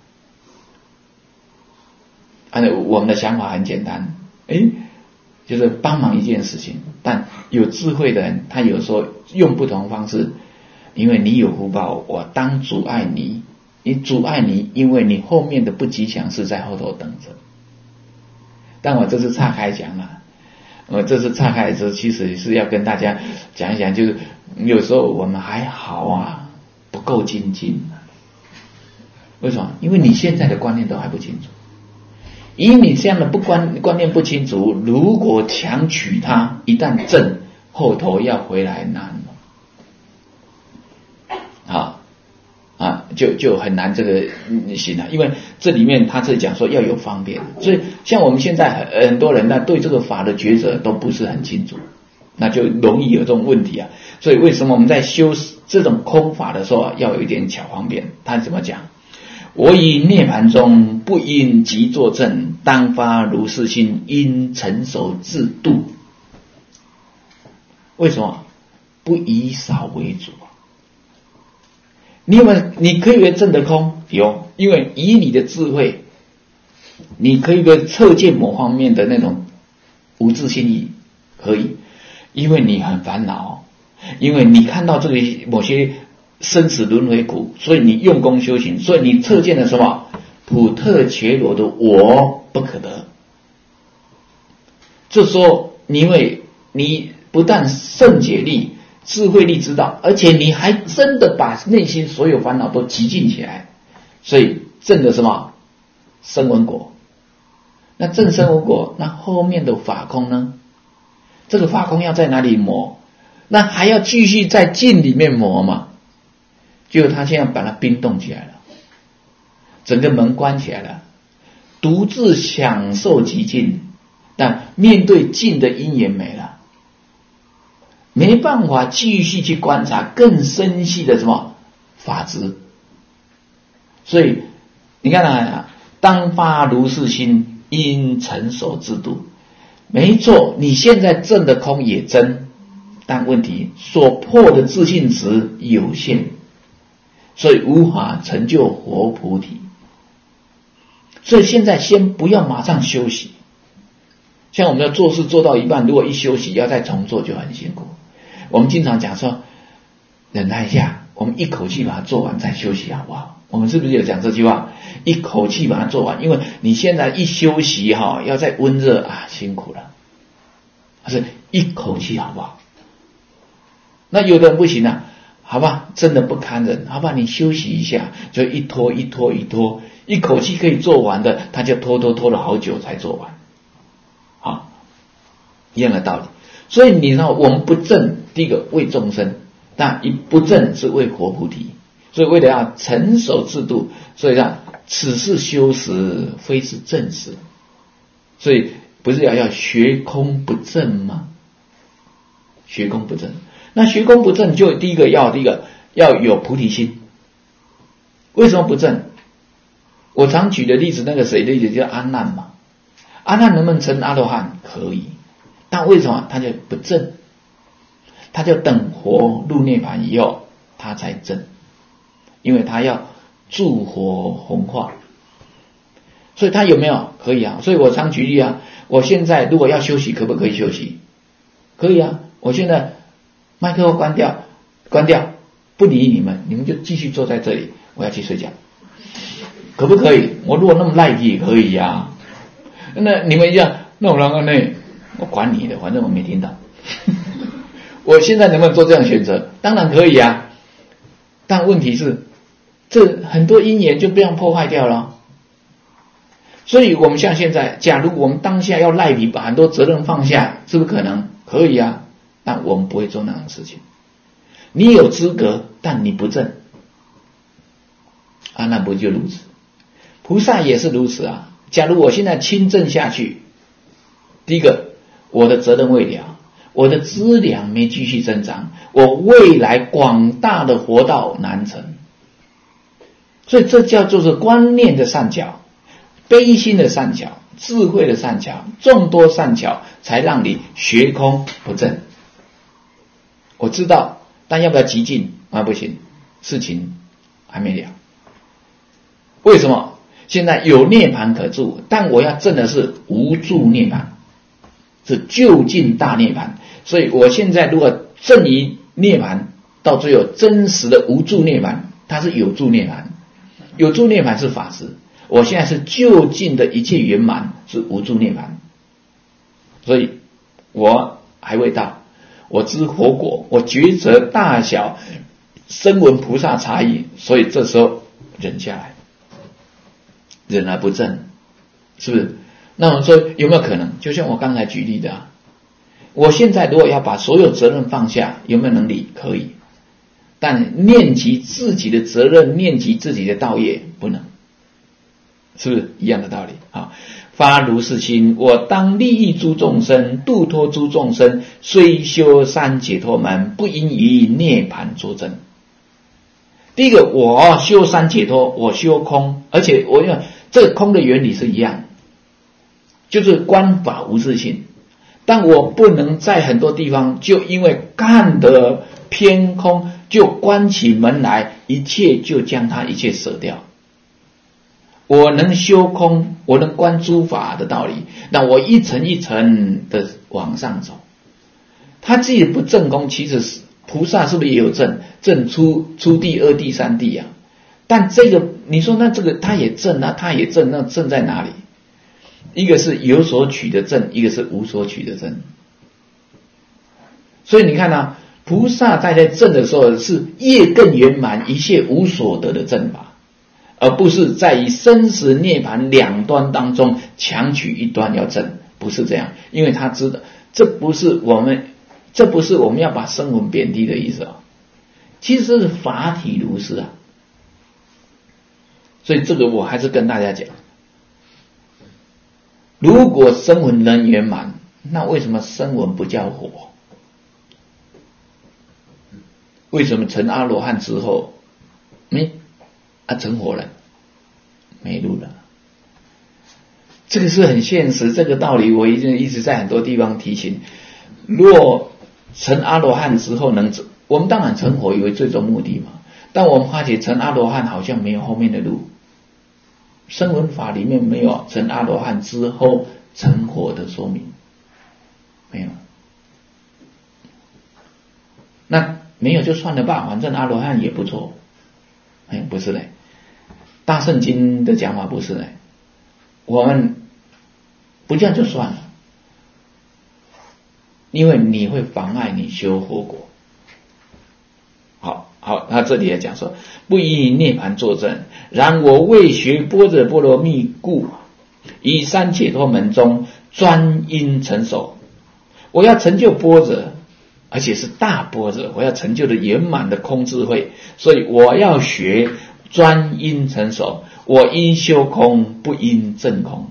S1: 按我们的想法很简单，诶，就是帮忙一件事情，但有智慧的人，他有时候用不同方式，因为你有福报，我当阻碍你，你阻碍你，因为你后面的不吉祥事在后头等着。但我这次岔开讲了，我这次岔开的时候，其实是要跟大家讲一讲，就是有时候我们还好啊，不够精进。为什么？因为你现在的观念都还不清楚。以你这样的不观观念不清楚，如果强取它，一旦正，后头要回来难了。啊啊，就就很难这个行了，因为这里面他是讲说要有方便，所以像我们现在很很多人呢，对这个法的抉择都不是很清楚，那就容易有这种问题啊。所以为什么我们在修这种空法的时候啊，要有一点巧方便？他怎么讲？我以涅盘中不应即作证，当发如是心，应成熟自度。为什么？不以少为主啊。你有没有？你可以为证得空？有，因为以你的智慧，你可以为测见某方面的那种无自心意，可以，因为你很烦恼，因为你看到这个某些生死轮回苦，所以你用功修行，所以你测见了什么？普特伽罗的我不可得。这时候，因为你不但圣解力、智慧力知道，而且你还真的把内心所有烦恼都极尽起来，所以证的什么？声闻果。那证声闻果，那后面的法空呢？这个法空要在哪里磨？那还要继续在境里面磨嘛？结果他现在把它冰冻起来了，整个门关起来了，独自享受极境，但面对境的因缘没了。没办法继续去观察更深细的什么法执，所以你看啊，当发如是心，应成熟自度。没错，你现在证的空也真，但问题所破的自性值有限，所以无法成就活菩提。所以现在先不要马上休息，像我们要做事做到一半，如果一休息要再重做就很辛苦。我们经常讲说忍耐一下，我们一口气把它做完再休息好不好？我们是不是有讲这句话？一口气把它做完，因为你现在一休息哈，要再温热啊，辛苦了。还是一口气好不好？那有的人不行啊， 好吧，真的不堪忍，好吧，你休息一下，就一拖一拖一拖，一口气可以做完的，他就拖拖拖了好久才做完，好，一样的道理。所以你知道，我们不正，第一个为众生，但一不正是为活菩提。所以为了要成守制度，所以让此事修实，非是正实。所以不是要要学空不正吗？学空不正，那学空不正就第一个要第一个要有菩提心。为什么不正？我常举的例子，那个谁的例子叫阿难嘛。阿难能不能成阿罗汉？可以，但为什么他就不正？他就等活入涅盘以后，他才正。因为他要助活弘化，所以他有没有？可以啊。所以我常举例啊，我现在如果要休息，可不可以休息？可以啊。我现在麦克风关掉，关掉，不理你们，你们就继续坐在这里，我要去睡觉，可不可以？我如果那么赖皮也可以啊。那你们一样，那我啷个呢？我管你的，反正我没听到。我现在能不能做这样选择？当然可以啊。但问题是，这很多因缘就这样破坏掉了。所以我们像现在，假如我们当下要赖皮，把很多责任放下，是不是可能？可以啊，但我们不会做那样的事情。你有资格，但你不正啊，那不就如此？菩萨也是如此啊。假如我现在亲正下去，第一个，我的责任未了，我的资粮没继续增长，我未来广大的活道难成。所以这叫做是观念的善巧，悲心的善巧，智慧的善巧，众多善巧，才让你学空不正。我知道，但要不要急进啊？不行，事情还没了。为什么？现在有涅盘可住，但我要证的是无住涅盘，是究竟大涅盘。所以我现在如果证于涅盘，到最后真实的无住涅盘，它是有住涅盘。有住涅盘是法师，我现在是究竟的一切圆满，是无住涅盘。所以我还未到，我知佛果，我抉择大小声闻菩萨差异，所以这时候忍下来，忍而不正，是不是？那我们说有没有可能？就像我刚才举例的啊，我现在如果要把所有责任放下，有没有能力？可以，但念及自己的责任，念及自己的道业，不能，是不是一样的道理啊？发如是心，我当利益诸众生，度脱诸众生，虽修三解脱门，不应于涅盘作证。第一个，我修三解脱，我修空，而且我用这个空的原理是一样，就是观法无自性。但我不能在很多地方就因为看得偏空，就关起门来，一切就将它一切舍掉。我能修空，我能观诸法的道理，那我一层一层的往上走。他自己不正功，其实是菩萨是不是也有正？正初初地、二地、三地啊。但这个你说那这个他也正啊，他也正，那正在哪里？一个是有所取的正，一个是无所取的正。所以你看啊，菩萨在在正的时候是业更圆满，一切无所得的正法，而不是在于生死涅盘两端当中强取一端要正，不是这样。因为他知道这不是我们这不是我们要把声闻贬低的意思啊，其实是法体如是啊。所以这个我还是跟大家讲，如果声闻能圆满，那为什么声闻不叫火？为什么成阿罗汉之后没啊成火了，没路了？这个是很现实，这个道理我一直一直在很多地方提醒。若成阿罗汉之后能，我们当然成火为最终目的嘛，但我们发觉成阿罗汉好像没有后面的路。声闻法里面没有成阿罗汉之后成火的说明，没有。那没有就算了吧，反正阿罗汉也不错。哎，不是嘞，大圣经的讲法不是嘞，我们不这样就算了，因为你会妨碍你修佛果。好，好。 他这里也讲说，不以涅槃作证，然我为学般若波罗蜜故，以三解脱门中专因成熟。我要成就般若，而且是大般若，我要成就的圆满的空智慧，所以我要学专因成熟。我因修空，不因证空。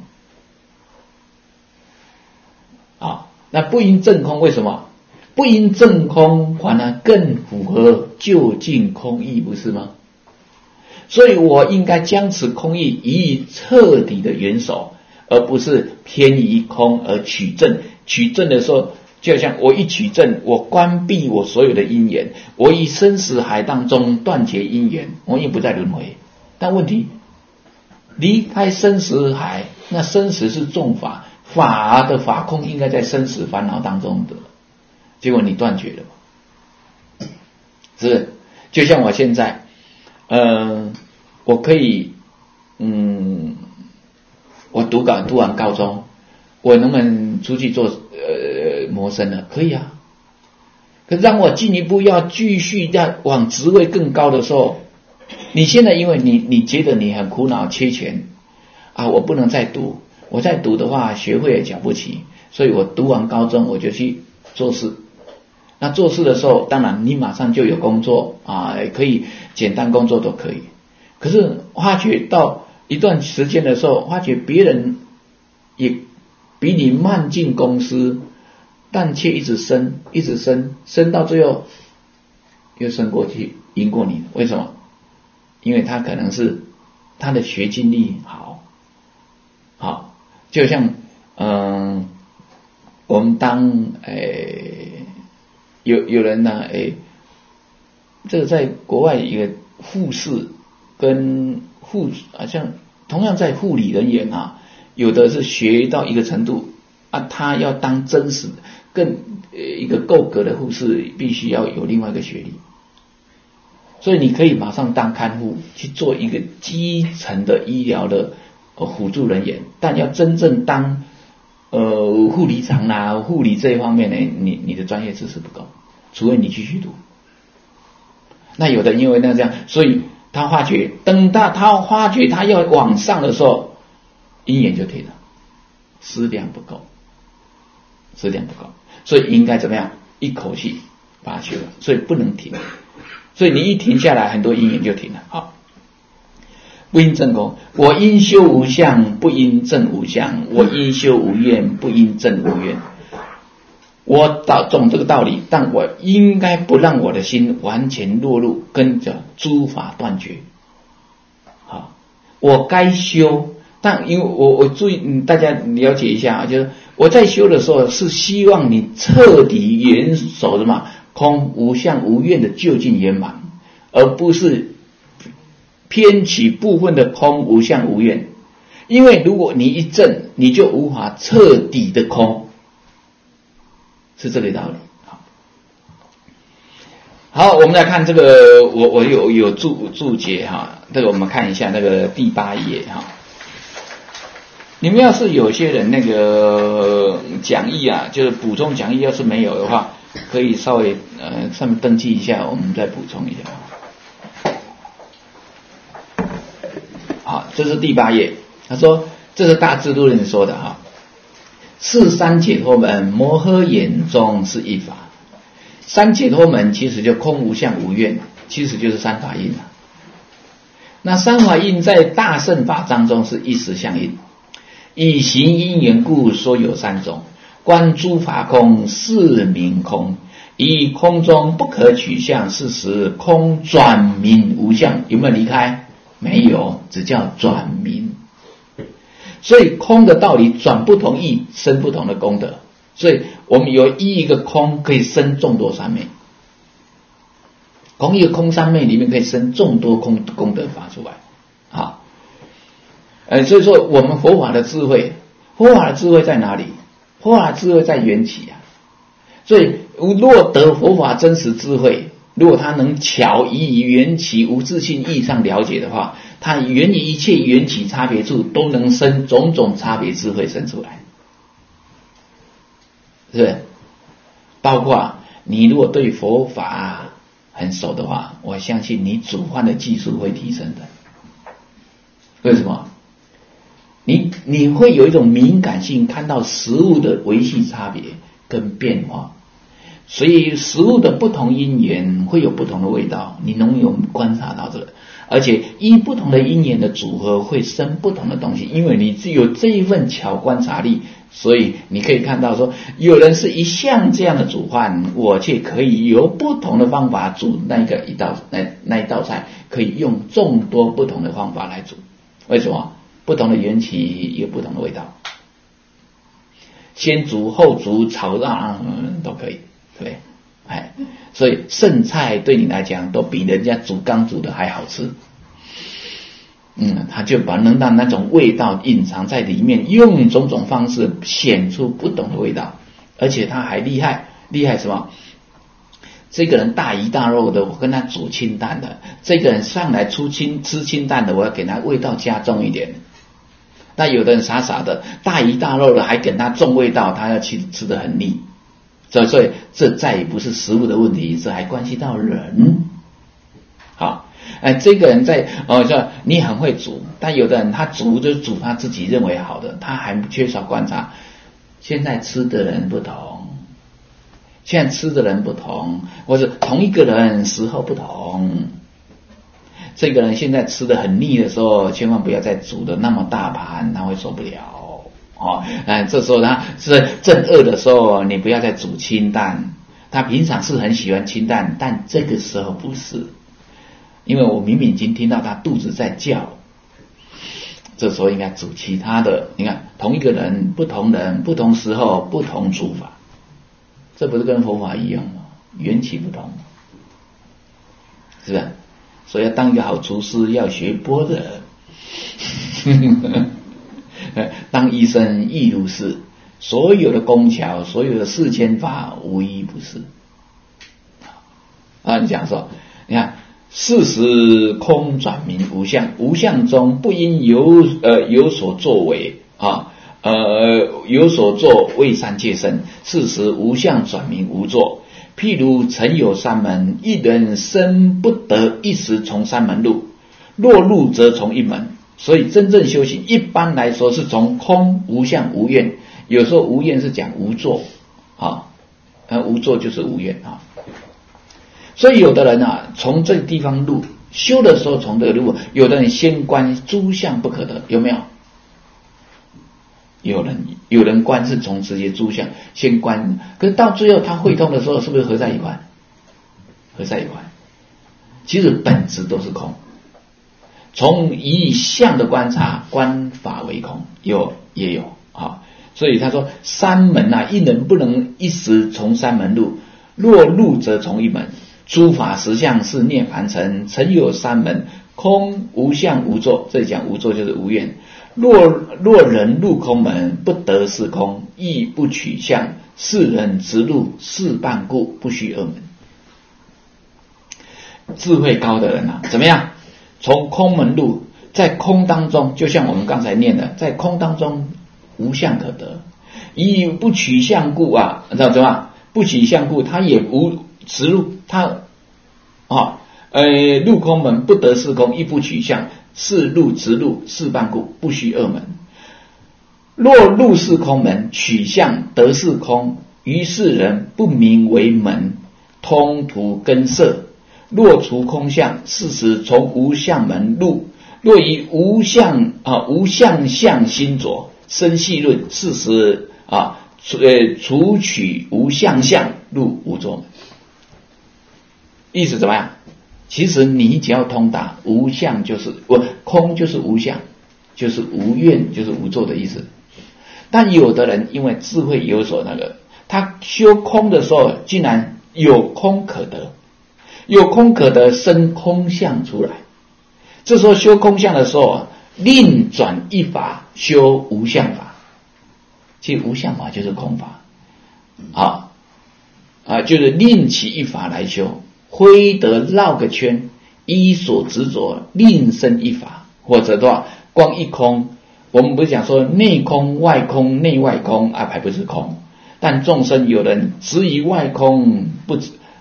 S1: 啊，那不因证空，为什么？不因证空，反而更符合究竟空义，不是吗？所以我应该将此空义予以彻底的圆熟，而不是偏移空而取证。取证的时候，就像我一取证，我关闭我所有的因缘，我以生死海当中断绝因缘，我也不再轮回。但问题，离开生死海，那生死是众法，法的法空应该在生死烦恼当中的，结果你断绝了，是就像我现在，呃，我可以，嗯，我读稿读完高中，我能不能出去做呃谋生呢？可以啊。可是让我进一步要继续要往职位更高的时候，你现在因为你你觉得你很苦恼缺钱啊，我不能再读，我再读的话学费也缴不起，所以我读完高中我就去做事。那做事的时候，当然你马上就有工作啊，可以简单工作都可以。可是发觉到一段时间的时候，发觉别人也比你慢进公司，但却一直升，一直升，升到最后又升过去，赢过你。为什么？因为他可能是他的学经历好，好，就像嗯、呃，我们当诶。有有人呢，诶，这个在国外一个护士跟护好像同样在护理人员啊，有的是学到一个程度啊，他要当真实更呃一个够格的护士，必须要有另外一个学历，所以你可以马上当看护去做一个基层的医疗的呃辅助人员，但要真正当呃，护理长啊，护理这一方面呢，你你的专业知识不够，除非你继续读。那有的因为那这样，所以他发觉，等到他发觉他要往上的时候，因缘就停了，思量不够，思量不够，所以应该怎么样？一口气把它学了，所以不能停。所以你一停下来，很多因缘就停了。好。不因证空，我因修无相，不因证无相；我因修无愿，不因证无愿。我懂这个道理，但我应该不让我的心完全落入跟着诸法断绝。好，我该修，但因为我我注意，嗯，大家了解一下啊，就是我在修的时候，是希望你彻底圆熟的嘛，空无相无愿的究竟圆满，而不是偏取部分的空无相无愿。因为如果你一证，你就无法彻底的空，是这个道理。好，好，我们来看这个，我我有有注注解哈，这个我们看一下那个第八页哈。你们要是有些人那个讲义啊，就是补充讲义，要是没有的话，可以稍微呃上面登记一下，我们再补充一下。好，这是第八页，他说这是大智度论说的哈。是三解脱门，摩诃眼中是一法。三解脱门其实就空无相无愿，其实就是三法印啊。那三法印在大乘法当中是一时相应，以行因缘故说有三种。观诸法空，是名空。以空中不可取相，是实空转名无相。有没有离开？没有，只叫转名。所以空的道理，转不同义生不同的功德。所以我们有一一个空可以生众多三昧，同一个空三昧里面可以生众多空功德法出来。好，呃，所以说我们佛法的智慧，佛法的智慧在哪里？佛法的智慧在缘起啊。所以若得佛法真实智慧，如果他能巧以缘起无自性义上了解的话，他缘于一切缘起差别处都能生种种差别智慧生出来，是不是？包括你如果对佛法很熟的话，我相信你煮饭的技术会提升的。为什么？你你会有一种敏感性，看到食物的微细差别跟变化，所以食物的不同因缘会有不同的味道，你能有观察到这个，而且依不同的因缘的组合会生不同的东西，因为你只有这一份巧观察力，所以你可以看到说，有人是一向这样的煮饭，我却可以有不同的方法煮那个一道那那一道菜，可以用众多不同的方法来煮。为什么？不同的缘起有不同的味道，先煮后煮炒让、嗯、都可以，对不对？哎，所以剩菜对你来讲都比人家煮刚煮的还好吃。嗯，他就把能让那种味道隐藏在里面，用种种方式显出不同的味道，而且他还厉害，厉害什么？这个人大鱼大肉的，我跟他煮清淡的；这个人上来出清吃清淡的，我要给他味道加重一点。但有的人傻傻的，大鱼大肉的还给他重味道，他要吃吃得很腻。所以，所以这再也不是食物的问题，这还关系到人。好，哎，这个人在哦，说你很会煮，但有的人他煮就煮他自己认为好的，他还缺少观察。现在吃的人不同，现在吃的人不同，或者同一个人时候不同。这个人现在吃的很腻的时候，千万不要再煮的那么大盘，他会受不了哦。哎，这时候他是正饿的时候，你不要再煮清淡。他平常是很喜欢清淡，但这个时候不是，因为我明明已经听到他肚子在叫，这时候应该煮其他的。你看，同一个人，不同人，不同时候，不同煮法，这不是跟佛法一样吗？缘起不同，是不是？所以要当一个好厨师，要学播的。当医生亦如是，所有的工巧，所有的世间法，无一不是。啊，你讲说，你看，事实空转明无相，无相中不因有呃有所作为啊，呃有所作为三界身，事实无相转明无作。譬如曾有三门，一人生不得一时从三门入，若入则从一门。所以真正修行一般来说是从空无相无愿，有时候无愿是讲无作啊，呃无作就是无愿啊。所以有的人啊，从这个地方入修的时候从这个入，有的人先观诸相不可得，有没有？有人有人观是从直接诸相先观，可是到最后他会通的时候，是不是合在一块？合在一块，其实本质都是空。从以相的观察，观法为空，有也有啊。所以他说三门啊，一人不能一时从三门入，若入则从一门。诸法实相是涅盘城，曾有三门，空无相无作。这里讲无作就是无愿。若若人入空门，不得是空，亦不取相，是人直入，是半故，不须二门。智慧高的人啊，怎么样？从空门入，在空当中，就像我们刚才念的，在空当中无相可得，以不取相故啊，知道怎么样？不取相故，他也无直入，他啊，呃，入空门不得是空，亦不取相。是入直入，是半故，不须二门。若入是空门，取相得是空，于是人不名为门，通途根涉。若除空相，是时从无相门入。若以无相啊无相相心着，生细论，是时啊除呃除取无相相入无作门。意思怎么样？其实你只要通达无相就是我空就是无相，就是无愿，就是无作的意思。但有的人因为智慧有所那个，他修空的时候竟然有空可得，有空可得生空相出来。这时候修空相的时候，另转一法修无相法。其实无相法就是空法啊啊，就是另起一法来修。非得绕个圈，依所执着另生一法，或者的话光一空，我们不是讲说内空外空内外空啊，还不是空。但众生有人执于外空不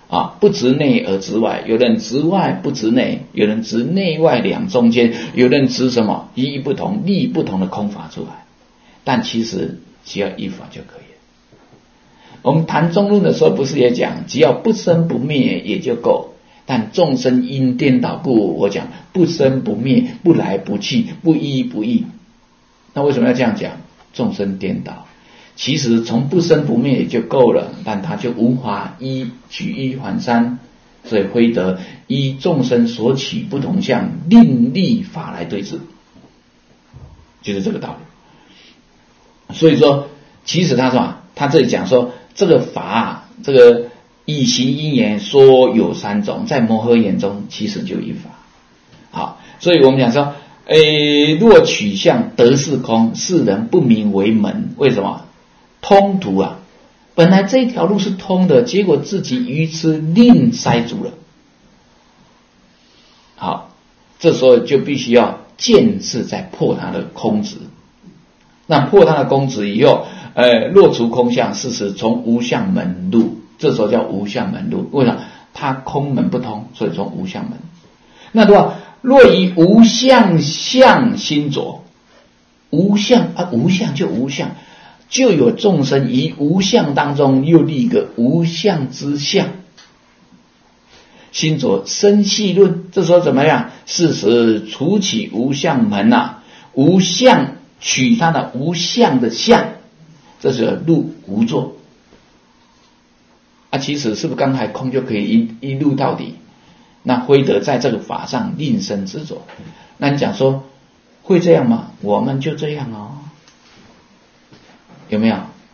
S1: 啊，不执内而执外，有人执外不执内，有人执内外两中间，有人执什么一意不同立不同的空法出来，但其实只要一法就可以了。我们谈中论的时候不是也讲，只要不生不灭也就够，但众生因颠倒故，我讲不生不灭，不来不去，不依不异。那为什么要这样讲？众生颠倒，其实从不生不灭也就够了，但他就无法依举一反三，所以非得依众生所取不同相，另立法来对治，就是这个道理。所以说，其实他说，他这里讲说，这个法，这个以行因缘说有三种，在摩诃眼中其实就一法。好，所以我们讲说，诶，若取相得是空，世人不明为门。为什么？通途啊，本来这条路是通的，结果自己愚痴另塞住了。好，这时候就必须要见智在破它的空执。那破它的空执以后，呃，若除空相，是时从无相门入。这时候叫无相门入。为什么？它空门不通，所以从无相门。那的话，若以无相相心着，无相啊，无相就无相。就有众生于无相当中又立一个无相之相，心着生细论。这时候怎么样？是时除起无相门啊，无相取它的无相的相，这是入无作啊。其实是不是刚才空就可以一一入到底？那非得在这个法上另生执着。那你讲说会这样吗？我们就这样哦。有没有？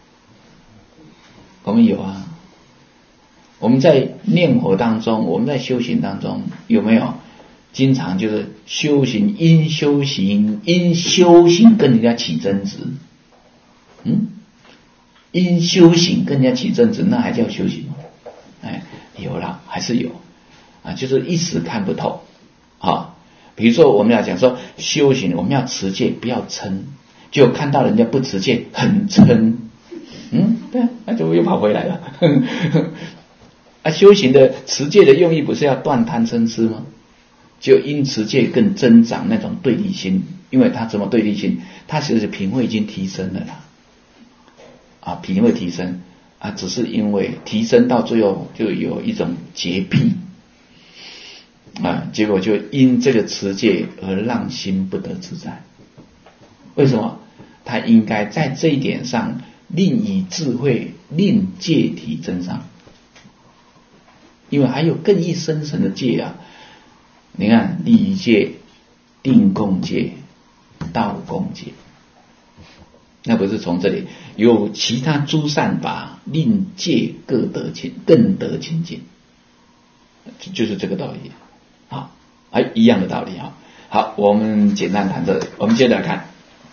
S1: 我们有啊。我们在念佛当中，我们在修行当中，有没有经常就是修行因修行因修行跟人家起争执？嗯，因修行跟人家起争执，那还叫修行吗？哎，有啦，还是有啊，就是一时看不透啊。比如说我们要讲说修行，我们要持戒，不要嗔。就看到人家不持戒很嗔，嗯，对啊，那就又跑回来了。啊，修行的持戒的用意不是要断贪嗔痴吗？就因持戒更增长那种对立心，因为他怎么对立心？他其实品位已经提升了啦，啊，品位提升啊，只是因为提升到最后就有一种洁癖啊，结果就因这个持戒而让心不得自在。为什么？他应该在这一点上另以智慧令戒体增上，因为还有更一深层的戒啊。你看礼戒、定共戒、道共戒，那不是从这里有其他诸善法令戒各得清更得清净，就是这个道理啊，啊一样的道理啊。好，我们简单谈这里，我们接着来看。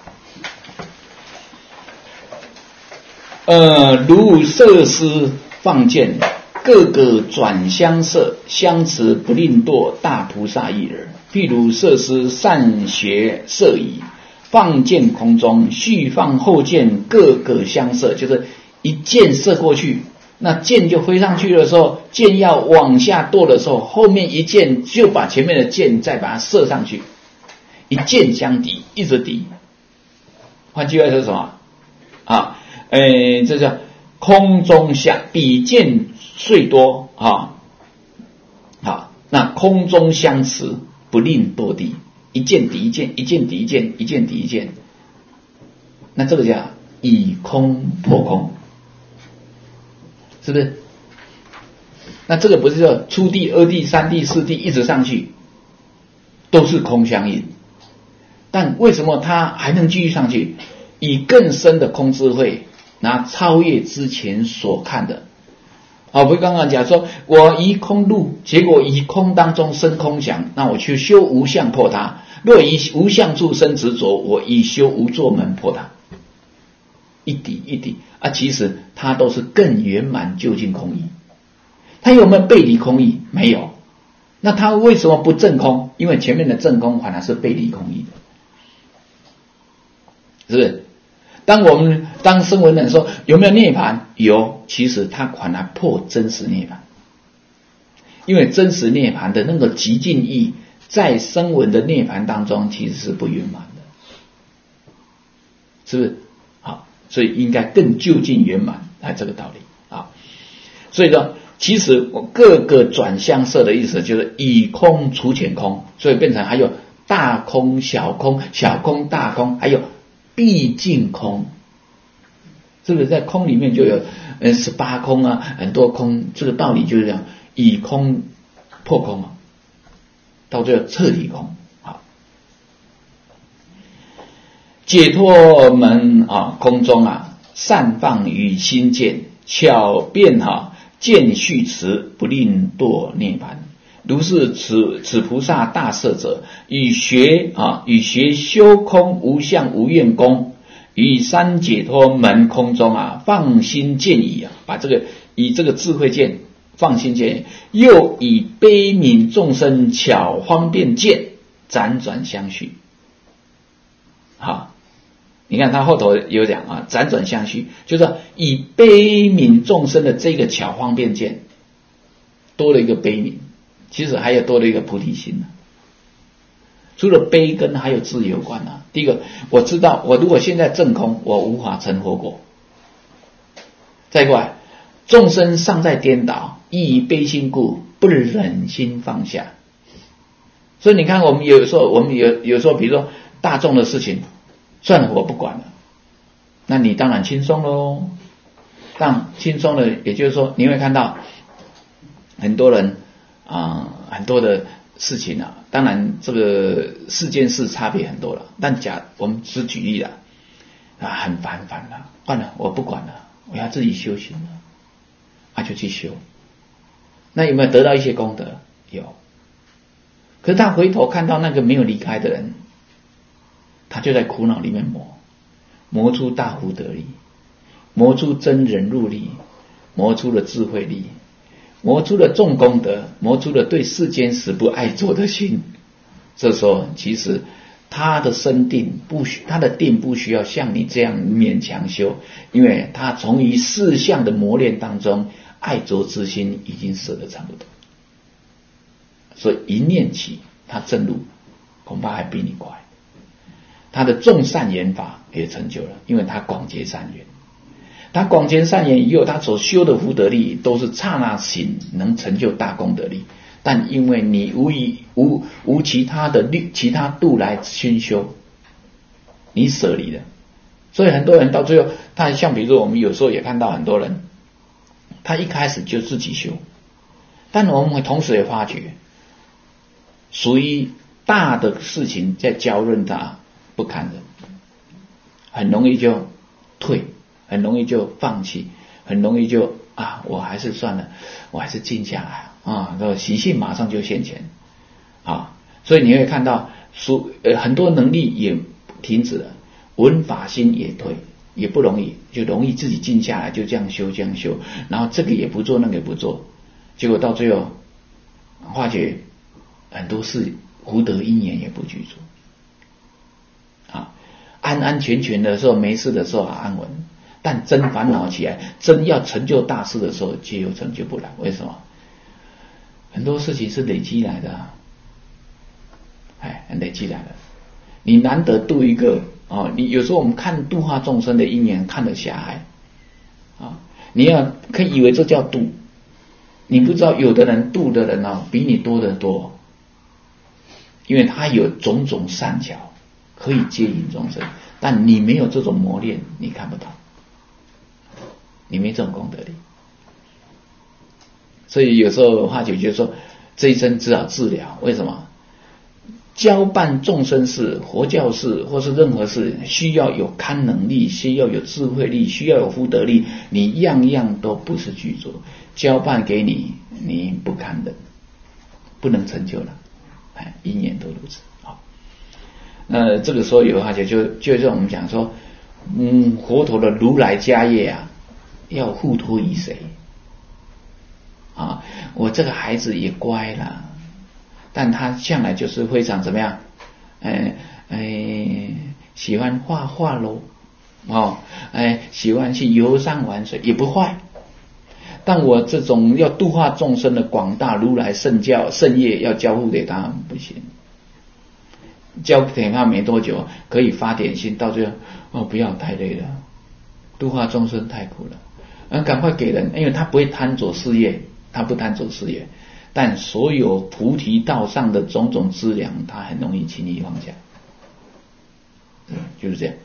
S1: 呃，如摄施放箭，各个转相摄，相持不令堕大菩萨意耳。譬如摄施善学摄已，放箭空中，续放后箭，各个相摄，就是一箭射过去，那箭就飞上去的时候，箭要往下堕的时候，后面一箭就把前面的箭再把它射上去，一箭相抵，一直抵。换句话说什么啊？诶，这叫空中相，比箭最多啊。好，那空中相持，不令堕地，一箭抵一箭，一箭抵一箭，一箭抵一箭。那这个叫以空破空，是不是？那这个不是说初地、二地、三地、四地一直上去，都是空相应。但为什么它还能继续上去？以更深的空智慧，拿超越之前所看的。好，不是刚刚讲说，我以空入，结果以空当中生空想，那我去修无相破它。若以无相处生执着，我以修无作门破它。一抵一抵啊，其实它都是更圆满究竟空义。它有没有背离空义？没有。那它为什么不正空？因为前面的正空反而是背离空义的，是不是？当我们当声闻人说有没有涅槃？有，其实他反而破真实涅槃。 因为真实涅槃的那个极尽意，在声闻的涅槃当中其实是不圆满的，是不是？好，所以应该更就近圆满，来这个道理啊。所以说，其实我各个转相色的意思就是以空除浅空，所以变成还有大空、小空、小空、大空，还有毕竟空，是不是？在空里面就有呃十八空啊，很多空，这个道理就是这样，以空破空啊，到最后彻底空。好，解脱门啊，空中啊，散放于心见，巧辩哈。见续持，不令堕涅槃。如是此此菩萨大摄者，与学啊，与学修空无相无愿功，于三解脱门空中啊，放心见矣啊，把这个以这个智慧见放心见，又以悲悯众生巧方便见，辗转相续。好。你看他后头有讲啊，辗转相续，就是以悲悯众生的这个巧方便见，多了一个悲悯，其实还有多了一个菩提心呢。除了悲跟还有智有关啊。第一个，我知道我如果现在证空，我无法成佛果。再过来，众生尚在颠倒，亦以悲心故，不忍心放下。所以你看，我们有时候，我们有有时候，比如说大众的事情。算了，我不管了，那你当然轻松喽。当轻松了，也就是说，你会看到很多人啊、呃，很多的事情啊。当然，这个事件是差别很多了。但假我们只举例了啊，很烦烦了，算了，我不管了，我要自己修行了，啊，就去修。那有没有得到一些功德？有。可是他回头看到那个没有离开的人。他就在苦恼里面磨，磨出大福德力，磨出真忍辱力，磨出了智慧力，磨出了重功德，磨出了对世间事不爱做的心。这时候，其实他的身定不需，他的定不需要像你这样勉强修，因为他从于四相的磨练当中，爱着之心已经舍得差不多，所以一念起，他正路恐怕还比你快。他的众善言法也成就了，因为他广结善缘。他广结善缘以后，他所修的福德力都是刹那行能成就大功德力。但因为你无以无无其他的力其他度来熏修，你舍离了，所以很多人到最后，他像比如说我们有时候也看到很多人，他一开始就自己修，但我们同时也发觉，属于大的事情在教润他。不堪忍，很容易就退，很容易就放弃，很容易就啊，我还是算了，我还是静下来啊，这习性马上就现前啊，所以你会看到，属呃很多能力也停止了，闻法心也退，也不容易，就容易自己静下来，就这样修这样修，然后这个也不做，那个也不做，结果到最后化解很多事，福德因缘也不具足。安安全全的时候，没事的时候安稳，但真烦恼起来，真要成就大事的时候，皆有成就不来。为什么？很多事情是累积来的、啊，哎，累积来的。你难得度一个哦，你有时候我们看度化众生的因缘看得狭隘啊，你要可以以为这叫度，你不知道有的人度的人啊，比你多得多，因为他有种种善巧。可以接引众生，但你没有这种磨练，你看不到，你没这种功德力，所以有时候化解就说这一生只好治疗。为什么？交办众生事、佛教事或是任何事，需要有堪能力，需要有智慧力，需要有福德力，你样样都不是具足，交办给你，你不堪忍，不能成就了，哎，因缘都如此。那这个时候有化解，就就像我们讲说，嗯，佛陀的如来家业啊，要付托于谁？啊，我这个孩子也乖了，但他向来就是非常怎么样？哎哎，喜欢画画喽，哦，哎，喜欢去游山玩水，也不坏。 但我这种要度化众生的广大如来圣教圣业要交付给他不行，交给他没多久可以发点心，到最后哦不要太累了，度化众生太苦了，嗯，赶快给人，因为他不会贪着事业，他不贪着事业，但所有菩提道上的种种资粮，他很容易轻易放下，就是这样。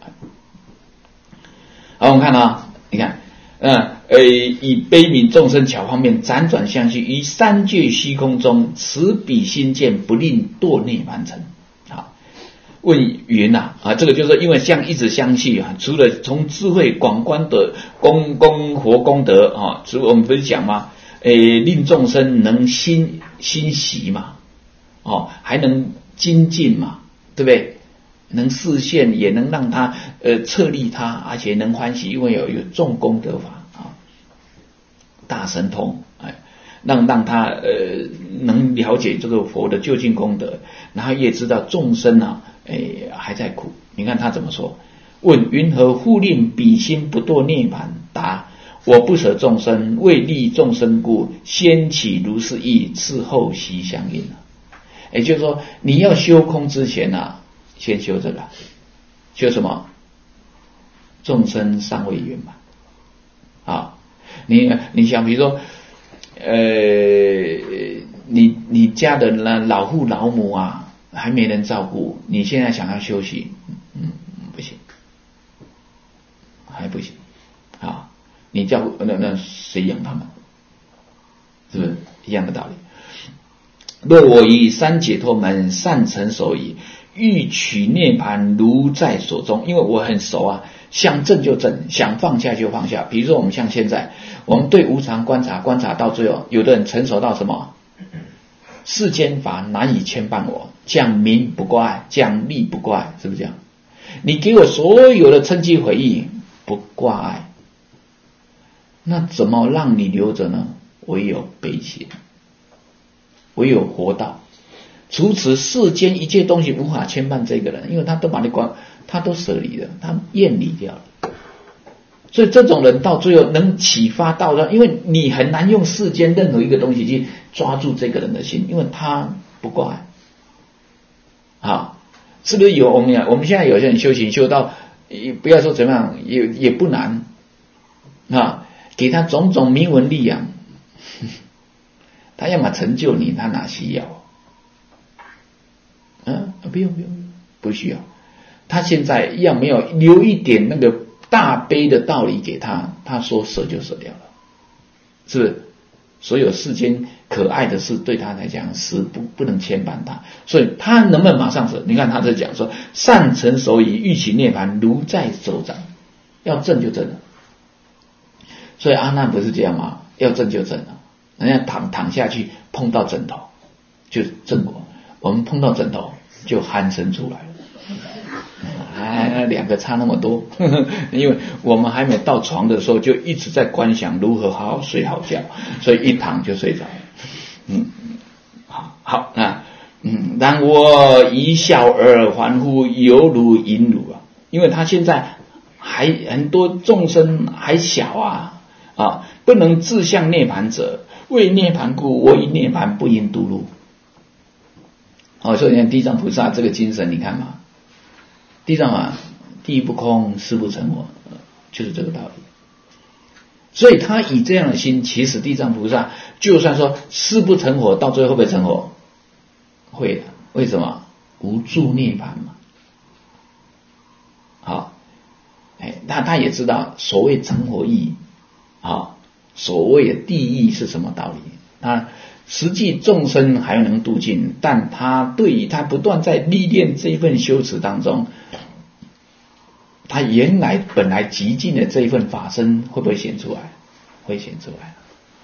S1: 好，我们看啊，你看，嗯，呃，以悲悯众生巧方便，辗转相续，于三界虚空中，持彼心见，不令堕涅槃尘。好，问云呐、啊，啊，这个就是因为相一直相续啊，除了从智慧广观的功功活功德啊，所以我们不是讲吗？诶，令众生能心心喜嘛，哦，还能精进嘛，对不对？能示现，也能让他呃策立他，而且能欢喜，因为有有众功德法啊，大神通，哎，让让他呃能了解这个佛的究竟功德，然后也知道众生啊，哎还在苦。你看他怎么说？问云何护令彼心不堕涅槃？答：我不舍众生，为利众生故，先起如是意，次后习相应。也就是说，你要修空之前啊。先修这个，修什么？众生尚未圆满啊！你你想，比如说，呃，你你家的老父老母啊，还没人照顾，你现在想要休息，嗯，不行，还不行啊！你叫那那谁养他们？是不是一样的道理？若我以三解脱门善成熟矣。欲取涅槃如在所中，因为我很熟啊，想正就正，想放下就放下。比如说我们像现在，我们对无常观察，观察到最后，有的人成熟到什么？世间法难以牵绊我，讲名不挂碍，讲利不挂碍，是不是这样？你给我所有的嗔忌毁意不挂碍，那怎么让你留着呢？唯有悲心，唯有活道。除此世间一切东西无法牵绊这个人，因为他都把你关，他都舍离了，他厌离掉了。所以这种人到最后能启发到的，因为你很难用世间任何一个东西去抓住这个人的心，因为他不挂碍。啊，是不是有我们讲？我们现在有些人修行修到，不要说怎么样，也也不难啊，给他种种名闻利养，他要么成就你，他哪需要？嗯，不用不用，不需要。他现在要没有留一点那个大悲的道理给他，他说舍就舍掉了，是不是？所有世间可爱的事对他来讲是不不能牵绊他，所以他能不能马上舍？你看他在讲说，善成熟矣，欲起涅槃如在手掌，要正就正了。所以阿难不是这样吗？要正就正了，人家躺躺下去碰到枕头就正果，我们碰到枕头就鼾声出来了，哎，两个差那么多，呵呵，因为我们还没到床的时候就一直在观想如何好好睡好觉，所以一躺就睡着了。嗯，好，好啊，嗯，然我以小而还乎，犹如淫乳啊，因为他现在还很多众生还小啊啊，不能自向涅槃者，为涅槃故，我以涅槃不应度入。哦，所以你看地藏菩萨这个精神，你看嘛，地藏啊，地不空，事不成我，就是这个道理。所以他以这样的心，其实地藏菩萨就算说事不成火，到最后会不会成火？会的。为什么？无住涅槃嘛。好，哎，那他也知道所谓成火意，啊，所谓的地狱是什么道理？他实际众生还能度尽，但他对于他不断在历练这一份修持当中，他原来本来极尽的这一份法身会不会显出来？会显出来。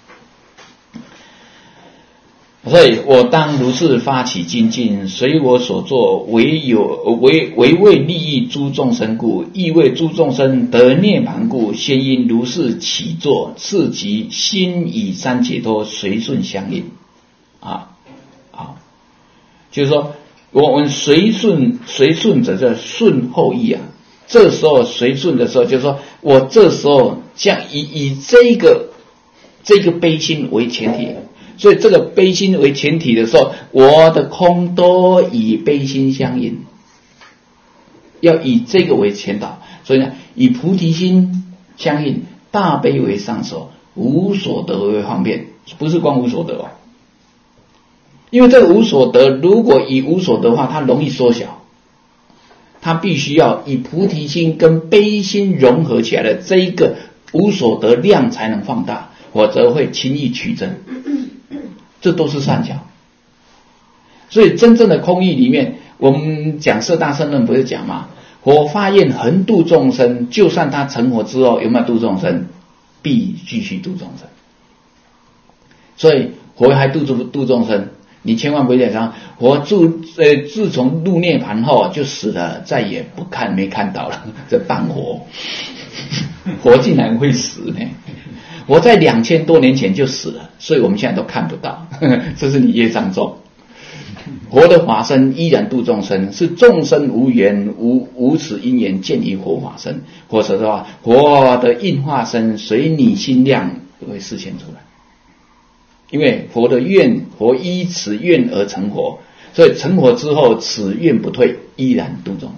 S1: 所以我当如是发起精进，随我所作，唯有唯唯为利益诸众生故，亦为诸众生得涅槃故，先因如是起作，次即心以三解脱随顺相应。啊，好，就是说我们随顺随顺者叫顺后意啊。这时候随顺的时候，就是说我这时候像以以这个这个悲心为前提，所以这个悲心为前提的时候，我的空都以悲心相应，要以这个为前导。所以呢，以菩提心相应，大悲为上首，无所得为方便，不是光无所得哦。因为这个无所得，如果以无所得的话，它容易缩小，它必须要以菩提心跟悲心融合起来的这一个无所得量才能放大，否则会轻易取真，这都是善巧。所以真正的空义里面，我们讲摄大圣论不是讲吗？佛发愿恒度众生，就算他成佛之后有没有度众生，必继续度众生。所以佛还度度度众生，你千万不要想佛自呃自从入涅盘后就死了，再也不看没看到了，这半活，佛竟然会死呢？我在两千多年前就死了，所以我们现在都看不到，呵呵，这是你业障重。佛的法身依然度众生，是众生无缘无无此因缘见于佛法身，或者的话，佛的应化身随你心量都会示现出来。因为佛的愿，佛依此愿而成佛，所以成佛之后，此愿不退，依然度众生。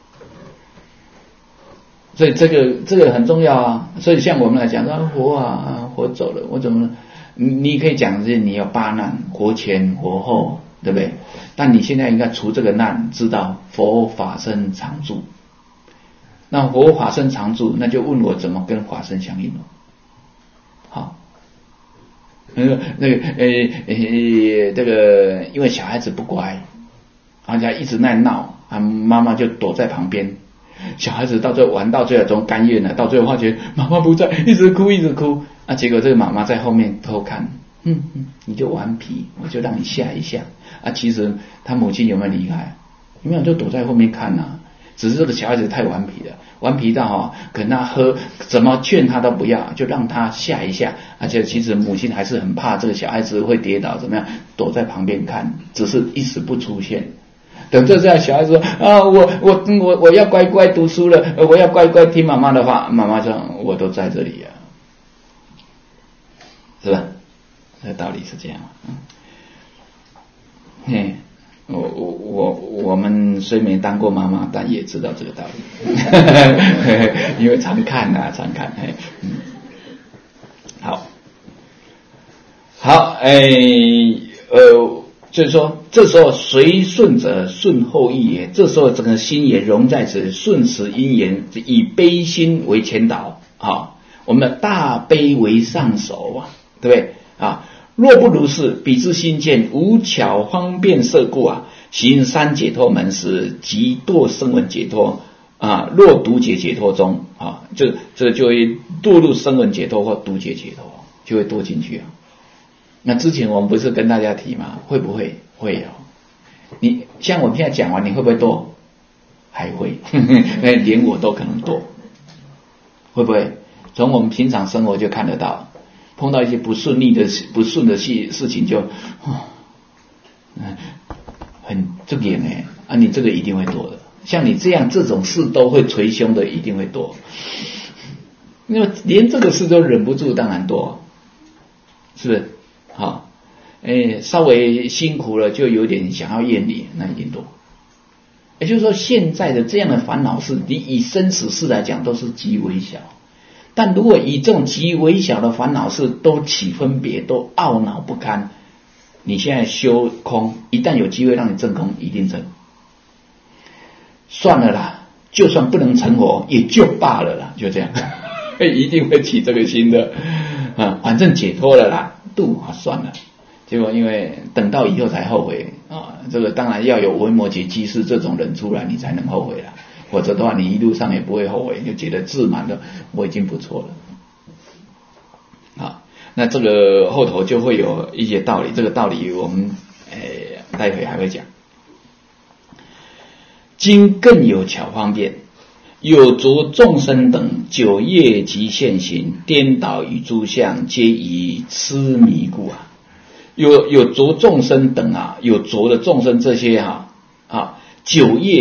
S1: 所以这个这个很重要啊。所以像我们来讲说，佛啊，佛走了，我怎么？你可以讲是你有八难，活前活后，对不对？但你现在应该除这个难，知道佛法身常住。那佛法身常住，那就问我怎么跟法身相应了。好，那个那个呃呃这个，因为小孩子不乖，人家一直在闹，啊，妈妈就躲在旁边。小孩子到最后玩到最后中甘愿了，到最后发觉妈妈不在，一直哭一直哭，啊，结果这个妈妈在后面偷看，嗯嗯，你就顽皮，我就让你吓一吓，啊，其实他母亲有没有离开？有没有就躲在后面看啊？只是这个小孩子太顽皮了，顽皮到哈，跟他喝，怎么劝他都不要，就让他吓一下，而且其实母亲还是很怕这个小孩子会跌倒，怎么样，躲在旁边看，只是一时不出现。等这这样小孩子说啊，我我我我要乖乖读书了，我要乖乖听妈妈的话，妈妈说我都在这里啊，是吧？这道理是这样。嗯，嘿，我我我我们虽没当过妈妈，但也知道这个道理，因为常看啊，常看。嘿，嗯，好，好，哎，呃。就是说，这时候随顺者顺后意也。这时候整个心也融在此，顺此因缘，以悲心为前导啊，我们的大悲为上首啊，对不对啊？若不如是，彼之心见无巧方便摄故啊，行三解脱门时，即堕声闻解脱啊。若独解解脱中啊，就这就会堕入声闻解脱或独解解脱，就会堕进去啊。那之前我们不是跟大家提吗？会不会？会有。你像我们现在讲完，你会不会堕？还会，连我都可能堕，会不会？从我们平常生活就看得到，碰到一些不顺利的不顺的事事情就，嗯，很这个呢啊，你这个一定会堕的。像你这样这种事都会捶胸的，一定会堕。因为连这个事都忍不住，当然堕，是不是？好，哎，稍微辛苦了，就有点想要厌离，那一定多。也就是说，现在的这样的烦恼事，你以生死事来讲，都是极微小。但如果以这种极微小的烦恼事都起分别，都懊恼不堪，你现在修空，一旦有机会让你证空，一定证。算了啦，就算不能成佛，也就罢了啦，就这样，一定会起这个心的啊，反正解脱了啦。度啊，算了，结果因为等到以后才后悔啊，这个当然要有维摩诘居士这种人出来，你才能后悔了，否则的话，你一路上也不会后悔，就觉得自满的我已经不错了啊。那这个后头就会有一些道理，这个道理我们诶待会还会讲。今更有巧方便，有着众生等九业及现行，颠倒于诸相，皆以痴迷故啊。有有着众生等啊，有着的众生这些啊啊九业啊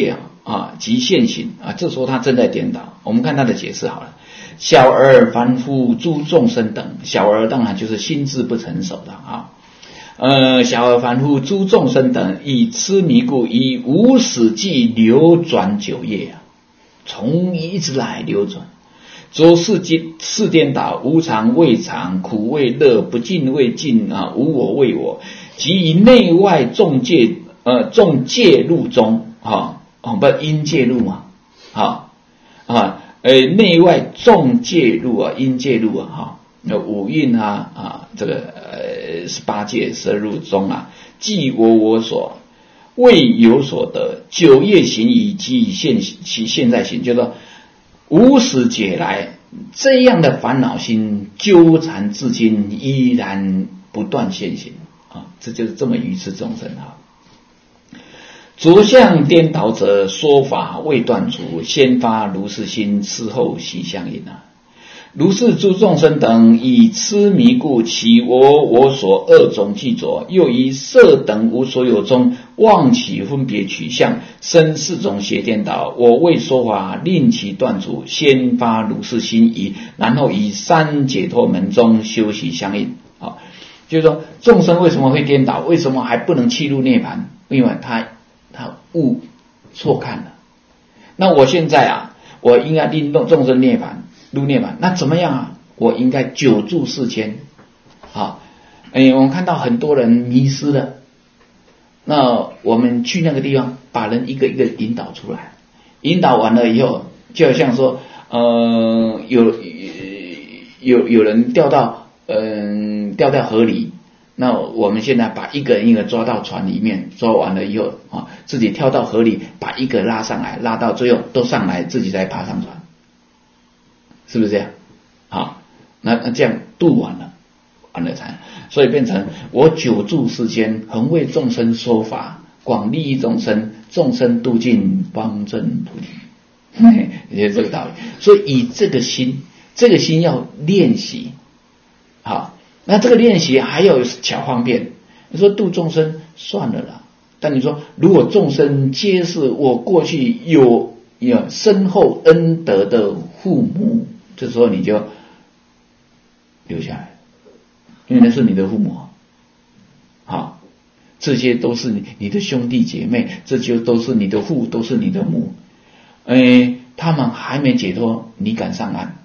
S1: 啊，即现行啊，这时候他正在颠倒。我们看他的解释好了。小儿凡夫诸众生等，小儿当然就是心智不成熟的啊。呃，小儿凡夫诸众生等，以痴迷故，以无始际流转九业啊，从一直来流转，着世世颠倒，无常为常，苦为乐，不净为净啊，无我为我，即以内外众界呃众界入中啊，哦不因界入嘛，好啊。呃，内外众介入啊，因介入啊，哈，那五蕴啊啊，这个呃十八界摄入中啊，即我我所未有所得，九业行以及现其现在行，就是说无始劫来这样的烦恼心纠缠至今，依然不断现行啊，这就是这么愚痴众生啊。着相颠倒者，说法未断除，先发如是心，事后习相应啊。如是诸众生等，以痴迷故，其我我所二种既着，又以色等无所有中，妄起分别取相，生四种邪颠倒。我为说法，令其断除，先发如是心疑，然后以三解脱门中修习相应啊。就是说，众生为什么会颠倒？为什么还不能契入涅槃？因为他他误错看了。那我现在啊，我应该令众生涅槃，入涅槃，那怎么样啊？我应该久住世间啊。哎，我们看到很多人迷失了，那我们去那个地方，把人一个一个引导出来，引导完了以后，就好像说，呃，有有有人掉到嗯、呃、掉到河里。那我们现在把一个人一个抓到船里面，抓完了以后啊，自己跳到河里，把一个拉上来，拉到最后都上来，自己再爬上船，是不是这样？好，那那这样渡完了，完了才，所以变成我久住世间，恒为众生说法，广利益众生，众生度尽，方正菩提，也是这个道理。所以以这个心，这个心要练习，好。那这个练习还有巧方便，你说度众生算了啦，但你说如果众生皆是我过去有有深厚恩德的父母，这时候你就留下来，因为那是你的父母，好，这些都是你你的兄弟姐妹，这就都是你的父，都是你的母，哎，他们还没解脱，你敢上岸？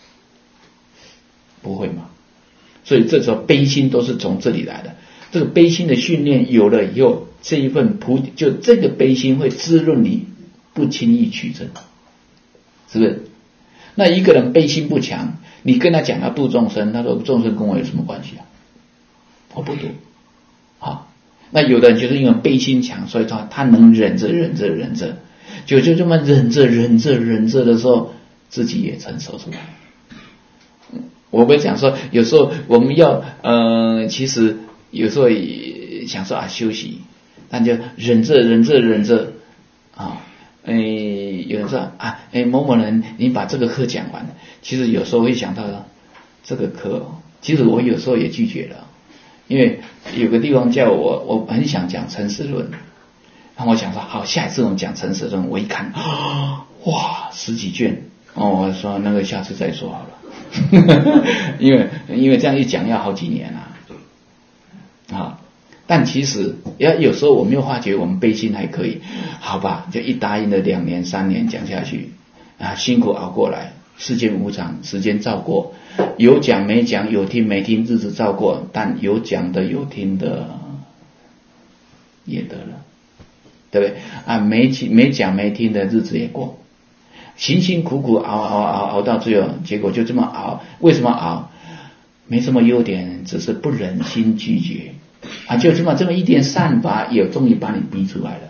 S1: 不会嘛？所以这时候悲心都是从这里来的，这个悲心的训练有了以后，这一份菩提，就这个悲心会滋润你，不轻易取证，是不是？那一个人悲心不强，你跟他讲要度众生，他说众生跟我有什么关系啊？我不度。好，那有的人就是因为悲心强，所以他他能忍着忍着忍着，就就这么忍着忍着忍着的时候，自己也成熟出来。我会讲说，有时候我们要呃，其实有时候也想说啊休息，但就忍着忍着忍着啊，哎，有人说啊，哎某某人你把这个课讲完了，其实有时候会想到这个课，其实我有时候也拒绝了，因为有个地方叫我，我很想讲诚实论，然后我想说好，下一次我们讲诚实论，我一看啊，哇十几卷哦，我说那个下次再说好了。因为因为这样一讲要好几年啊，啊，但其实要有时候我没有发觉我们悲心还可以，好吧，就一答应了两年三年讲下去啊，辛苦熬过来，世间无常，时间照过，有讲没讲，有听没听，日子照过，但有讲的有听的也得了，对不对啊？没没讲没听的日子也过。辛辛苦苦熬熬熬熬到最后，结果就这么熬。为什么熬？没什么优点，只是不忍心拒绝啊，就这么这么一点善法，也终于把你逼出来了。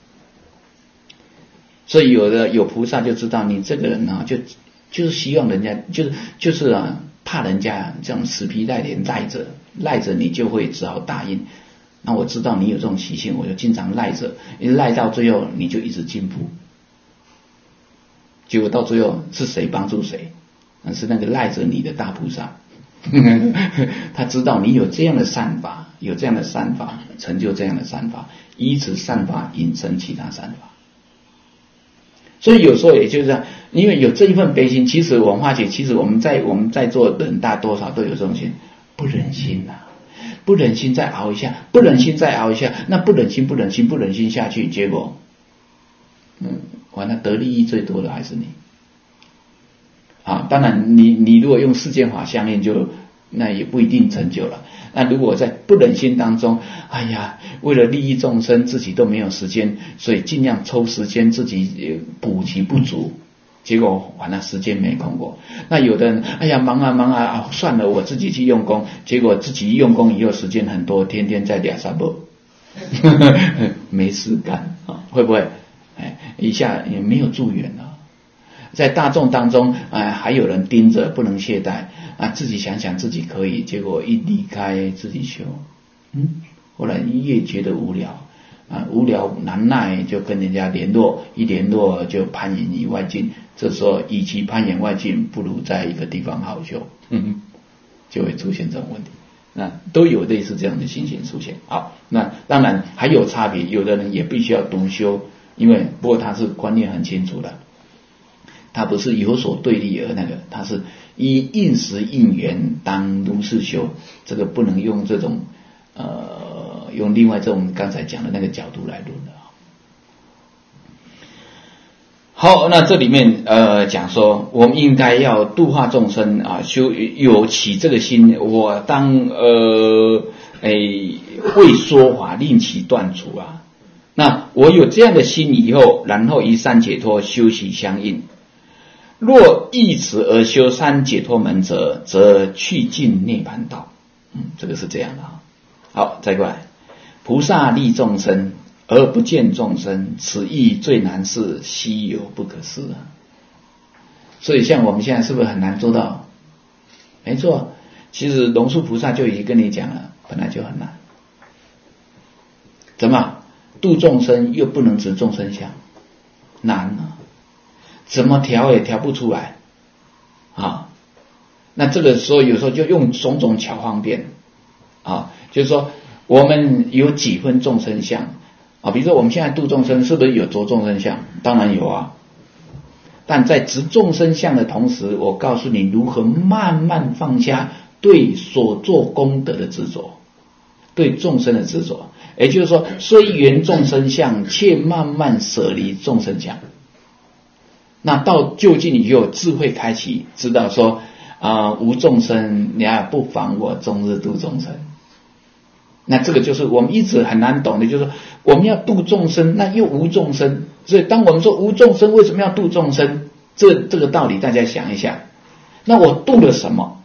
S1: 所以有的有菩萨就知道你这个人啊，就就是希望人家，就是就是啊，怕人家这样死皮赖脸赖着赖着，你就会只好答应。那我知道你有这种习性，我就经常赖着，一赖到最后，你就一直进步。结果到最后是谁帮助谁？是那个赖着你的大菩萨，他知道你有这样的善法，有这样的善法，成就这样的善法，依此善法引生其他善法。 所以有时候也就是这样，因为有这一份悲心，其实我们发觉，其实我们在我们在座的人大多少都有这种心，不忍心呐、啊，不忍心再熬一下，不忍心再熬一下，那不忍心不忍心不忍心下去，结果，嗯，完了得利益最多的还是你。啊，当然你你如果用世间法相应就那也不一定成就了。那如果在不忍心当中，哎呀，为了利益众生，自己都没有时间，所以尽量抽时间自己补其不足，结果完了时间没空过。那有的人，哎呀忙啊忙啊，啊算了，我自己去用功，结果自己用功以后时间很多，天天在俩沙波，没事干啊，会不会？哎，一下也没有助缘了。在大众当中，哎，还有人盯着，不能懈怠啊！自己想想自己可以，结果一离开自己修，嗯，后来越觉得无聊啊，无聊难耐就跟人家联络，一联络就攀岩于外境。这时候，与其攀岩外境，不如在一个地方好修，嗯，就会出现这种问题。那都有类似这样的情形出现。好，那当然还有差别，有的人也必须要独修，因为不过他是观念很清楚的。他不是有所对立而那个，他是依应时应缘当如是修，这个不能用这种呃用另外这种刚才讲的那个角度来论的。好，那这里面呃讲说，我们应该要度化众生啊，修有起这个心，我当呃诶为说法令其断除啊。那我有这样的心以后，然后以三解脱修习相应。若依此而修三解脱门者，则去尽涅槃道。嗯，这个是这样的啊。好，再过来，菩萨利众生而不见众生，此亦最难事，稀有不可思啊。所以像我们现在是不是很难做到？没错，其实龙树菩萨就已经跟你讲了，本来就很难。怎么度众生又不能执众生相，难啊！怎么调也调不出来啊！那这个时候有时候就用种种巧方便啊，就是说我们有几分众生相啊，比如说我们现在度众生是不是有着众生相？当然有啊。但在执众生相的同时，我告诉你如何慢慢放下对所做功德的执着，对众生的执着，也就是说虽缘众生相，却慢慢舍离众生相。那到究竟你就有智慧开启，知道说啊、呃、无众生，你还不妨我终日度众生。那这个就是我们一直很难懂的，就是说我们要度众生，那又无众生。所以当我们说无众生，为什么要度众生？这这个道理大家想一下。那我度了什么？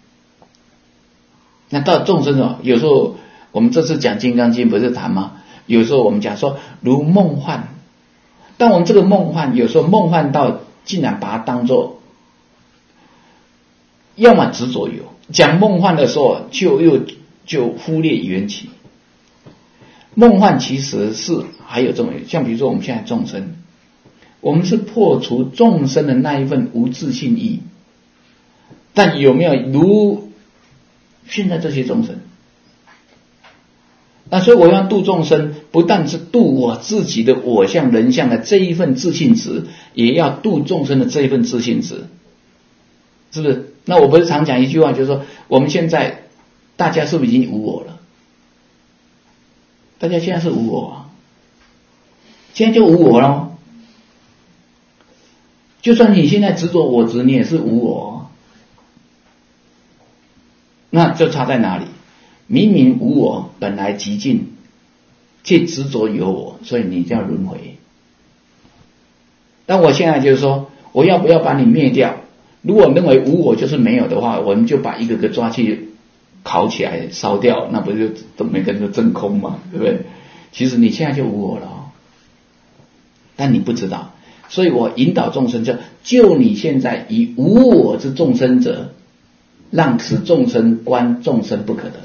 S1: 那到众生哦，有时候我们这次讲《金刚经》不是谈吗？有时候我们讲说如梦幻。但我们这个梦幻，有时候梦幻到竟然把它当作，要么执着有，讲梦幻的时候就又就忽略缘起。梦幻其实是还有这种，像比如说我们现在众生，我们是破除众生的那一份无自性意，但有没有如现在这些众生？那所以我要度众生，不但是度我自己的我相人相的这一份自性值，也要度众生的这一份自性值，是不是？那我不是常讲一句话，就是说我们现在大家是不是已经无我了？大家现在是无我啊，现在就无我了。就算你现在执着我执，你也是无我。那就差在哪里？明明无我，本来极尽，却执着有我，所以你叫轮回。但我现在就是说，我要不要把你灭掉？如果认为无我就是没有的话，我们就把一个个抓去烤起来烧掉，那不就都每个人都真空嘛，对不对？其实你现在就无我了哦，但你不知道，所以我引导众生就就你现在以无我之众生者，让此众生观众生不可得。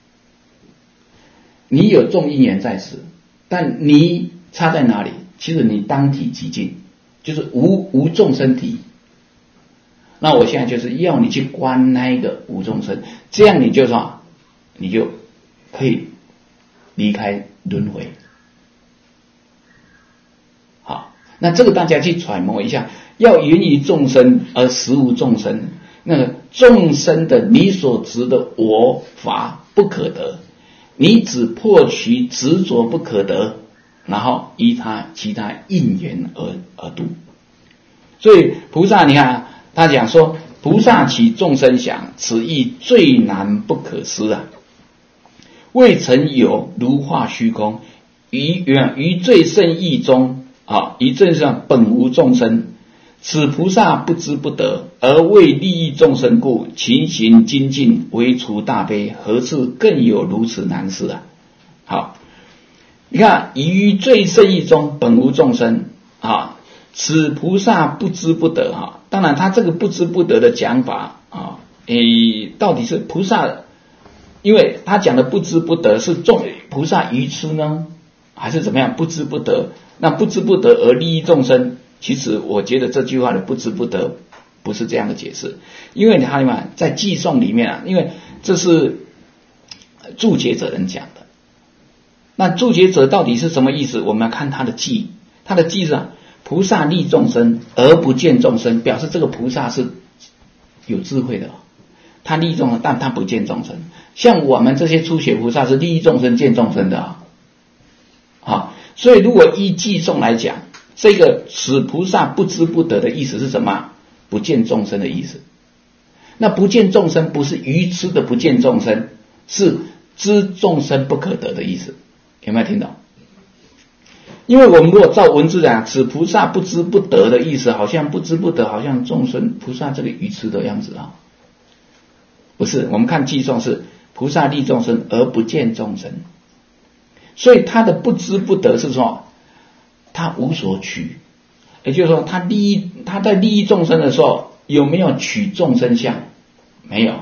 S1: 你有众因缘在此，但你差在哪里？其实你当体极尽，就是无无众生体。那我现在就是要你去观那一个无众生，这样你就说，你就可以离开轮回。好， 那这个大家去揣摩一下，要源于众生而实无众生，那个众生的你所执的我法不可得，你只破其执着不可得，然后依他其他因缘而而度。所以菩萨你看他讲说，菩萨起众生想，此意最难不可思啊！未曾有如化虚空，于于最胜义中啊，于正上本无众生。此菩萨不知不得，而为利益众生故，勤行精进，为除大悲，何次更有如此难事啊？好，你看于最胜义中本无众生啊，此菩萨不知不得啊。当然，他这个不知不得的讲法啊，诶，到底是菩萨？因为他讲的不知不得是众菩萨愚痴呢，还是怎么样？不知不得，那不知不得而利益众生，其实我觉得这句话的不知不得不是这样的解释，因为你看在偈颂里面啊，因为这是注解者人讲的，那注解者到底是什么意思？我们要看他的偈，他的偈是啊，菩萨利众生而不见众生，表示这个菩萨是有智慧的，他利众生，但他不见众生。像我们这些初学菩萨是利益众生见众生的啊，好，所以如果依偈颂来讲，这个此菩萨不知不得的意思是什么？不见众生的意思。那不见众生不是愚痴的不见众生，是知众生不可得的意思。有没有听到？因为我们如果照文字讲，此菩萨不知不得的意思，好像不知不得，好像众生菩萨这个愚痴的样子啊。不是，我们看偈颂是菩萨利众生而不见众生，所以他的不知不得是说他无所取，也就是说他利益他在利益众生的时候有没有取众生相？没有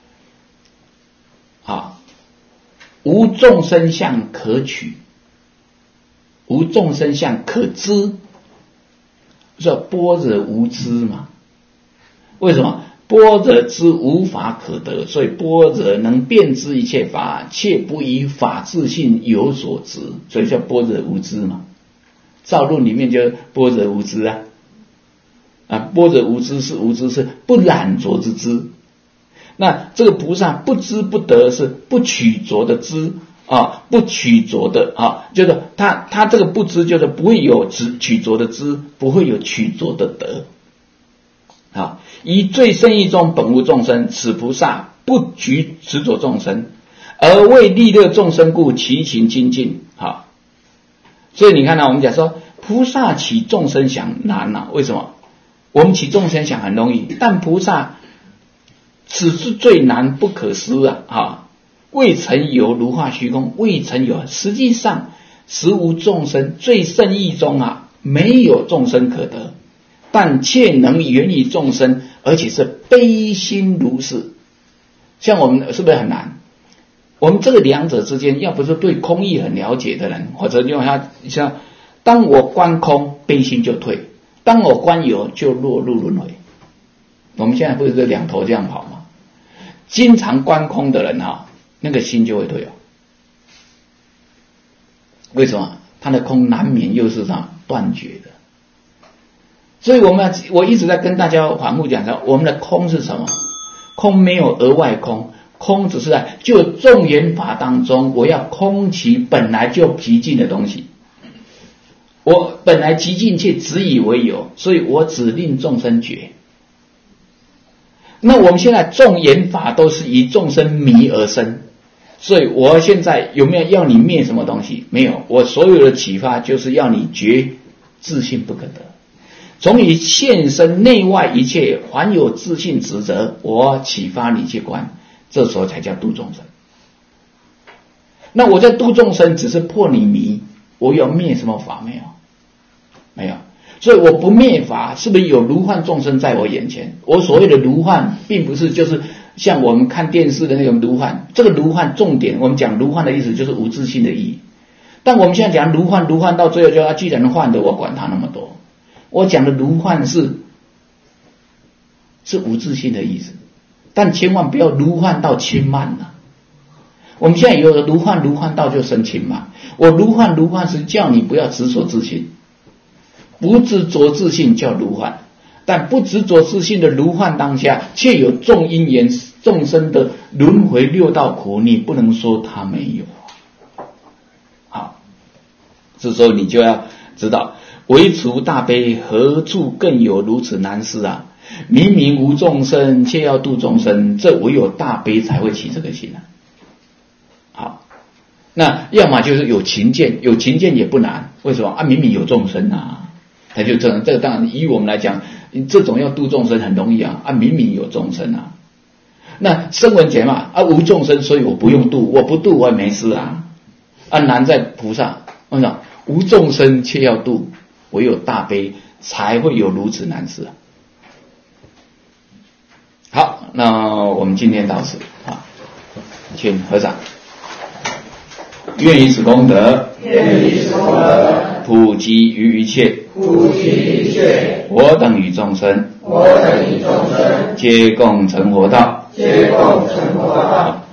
S1: 啊，无众生相可取，无众生相可知，叫般若无知嘛。为什么？般若知无法可得，所以般若能辨知一切法，切不以法自性有所执，所以叫般若无知嘛。造论里面就般若无知啊，啊，般若无知是无知是不染着之知，那这个菩萨不知不得是不取着的知啊，不取着的啊，就是他他这个不知就是不会有取取着的知，不会有取着的得。啊，以最胜义中本无众生，此菩萨不局执着众生，而为利乐众生故，勤行精进。好，所以你看呢、啊，我们讲说菩萨起众生想难啊，为什么？我们起众生想很容易，但菩萨此是最难不可思啊！啊，未曾有如化虚空，未曾有，实际上实无众生，最胜义中啊，没有众生可得。但却能源于众生，而且是悲心如是。像我们是不是很难？我们这个两者之间，要不是对空义很了解的人，或者用他像，当我观空，悲心就退；当我观有，就落入轮回。我们现在不是这两头这样跑吗？经常观空的人啊，那个心就会退哦。为什么？他的空难免又是啥断绝的。所以我们我一直在跟大家反复讲说，我们的空是什么？空没有额外空，空只是在就众缘法当中，我要空其本来就极尽的东西。我本来极尽却只以为有，所以我只令众生觉。那我们现在众缘法都是以众生迷而生，所以我现在有没有要你灭什么东西？没有，我所有的启发就是要你觉自性不可得。从以现身内外一切还有自性职责，我启发你去观，这时候才叫度众生。那我在度众生只是破你迷，我有灭什么法没有？没有。所以我不灭法，是不是有如幻众生在我眼前？我所谓的如幻，并不是就是像我们看电视的那种如幻，这个如幻重点，我们讲如幻的意思就是无自性的意义。但我们现在讲如幻，如幻到最后就要既然幻的，我管他那么多。我讲的如幻是是无自性的意思，但千万不要如幻到轻慢了、啊。我们现在有的如幻如幻到就生轻慢，我如幻如幻是叫你不要执所自性， 不执着自性叫如幻，但不执着自性的如幻当下，却有众因缘众生的轮回六道苦，你不能说他没有。好，这时候你就要知道，唯除大悲，何处更有如此难事啊？明明无众生，却要度众生，这唯有大悲才会起这个心啊。好，那要么就是有情见，有情见也不难，为什么啊？明明有众生啊，他就这样，这个当然以我们来讲，这种要度众生很容易啊，啊，明明有众生啊。那声闻劫嘛，啊，无众生，所以我不用度，我不度我也没事啊。啊，难在菩萨，为什么无众生却要度？唯有大悲才会有如此难事啊。好，那我们今天到此啊，请合掌。愿以此功德，
S2: 愿以此功德，
S1: 普及于一切，
S2: 普及一切，
S1: 我等与众生，
S2: 我等与众生，
S1: 皆共成佛道，
S2: 皆共成佛道。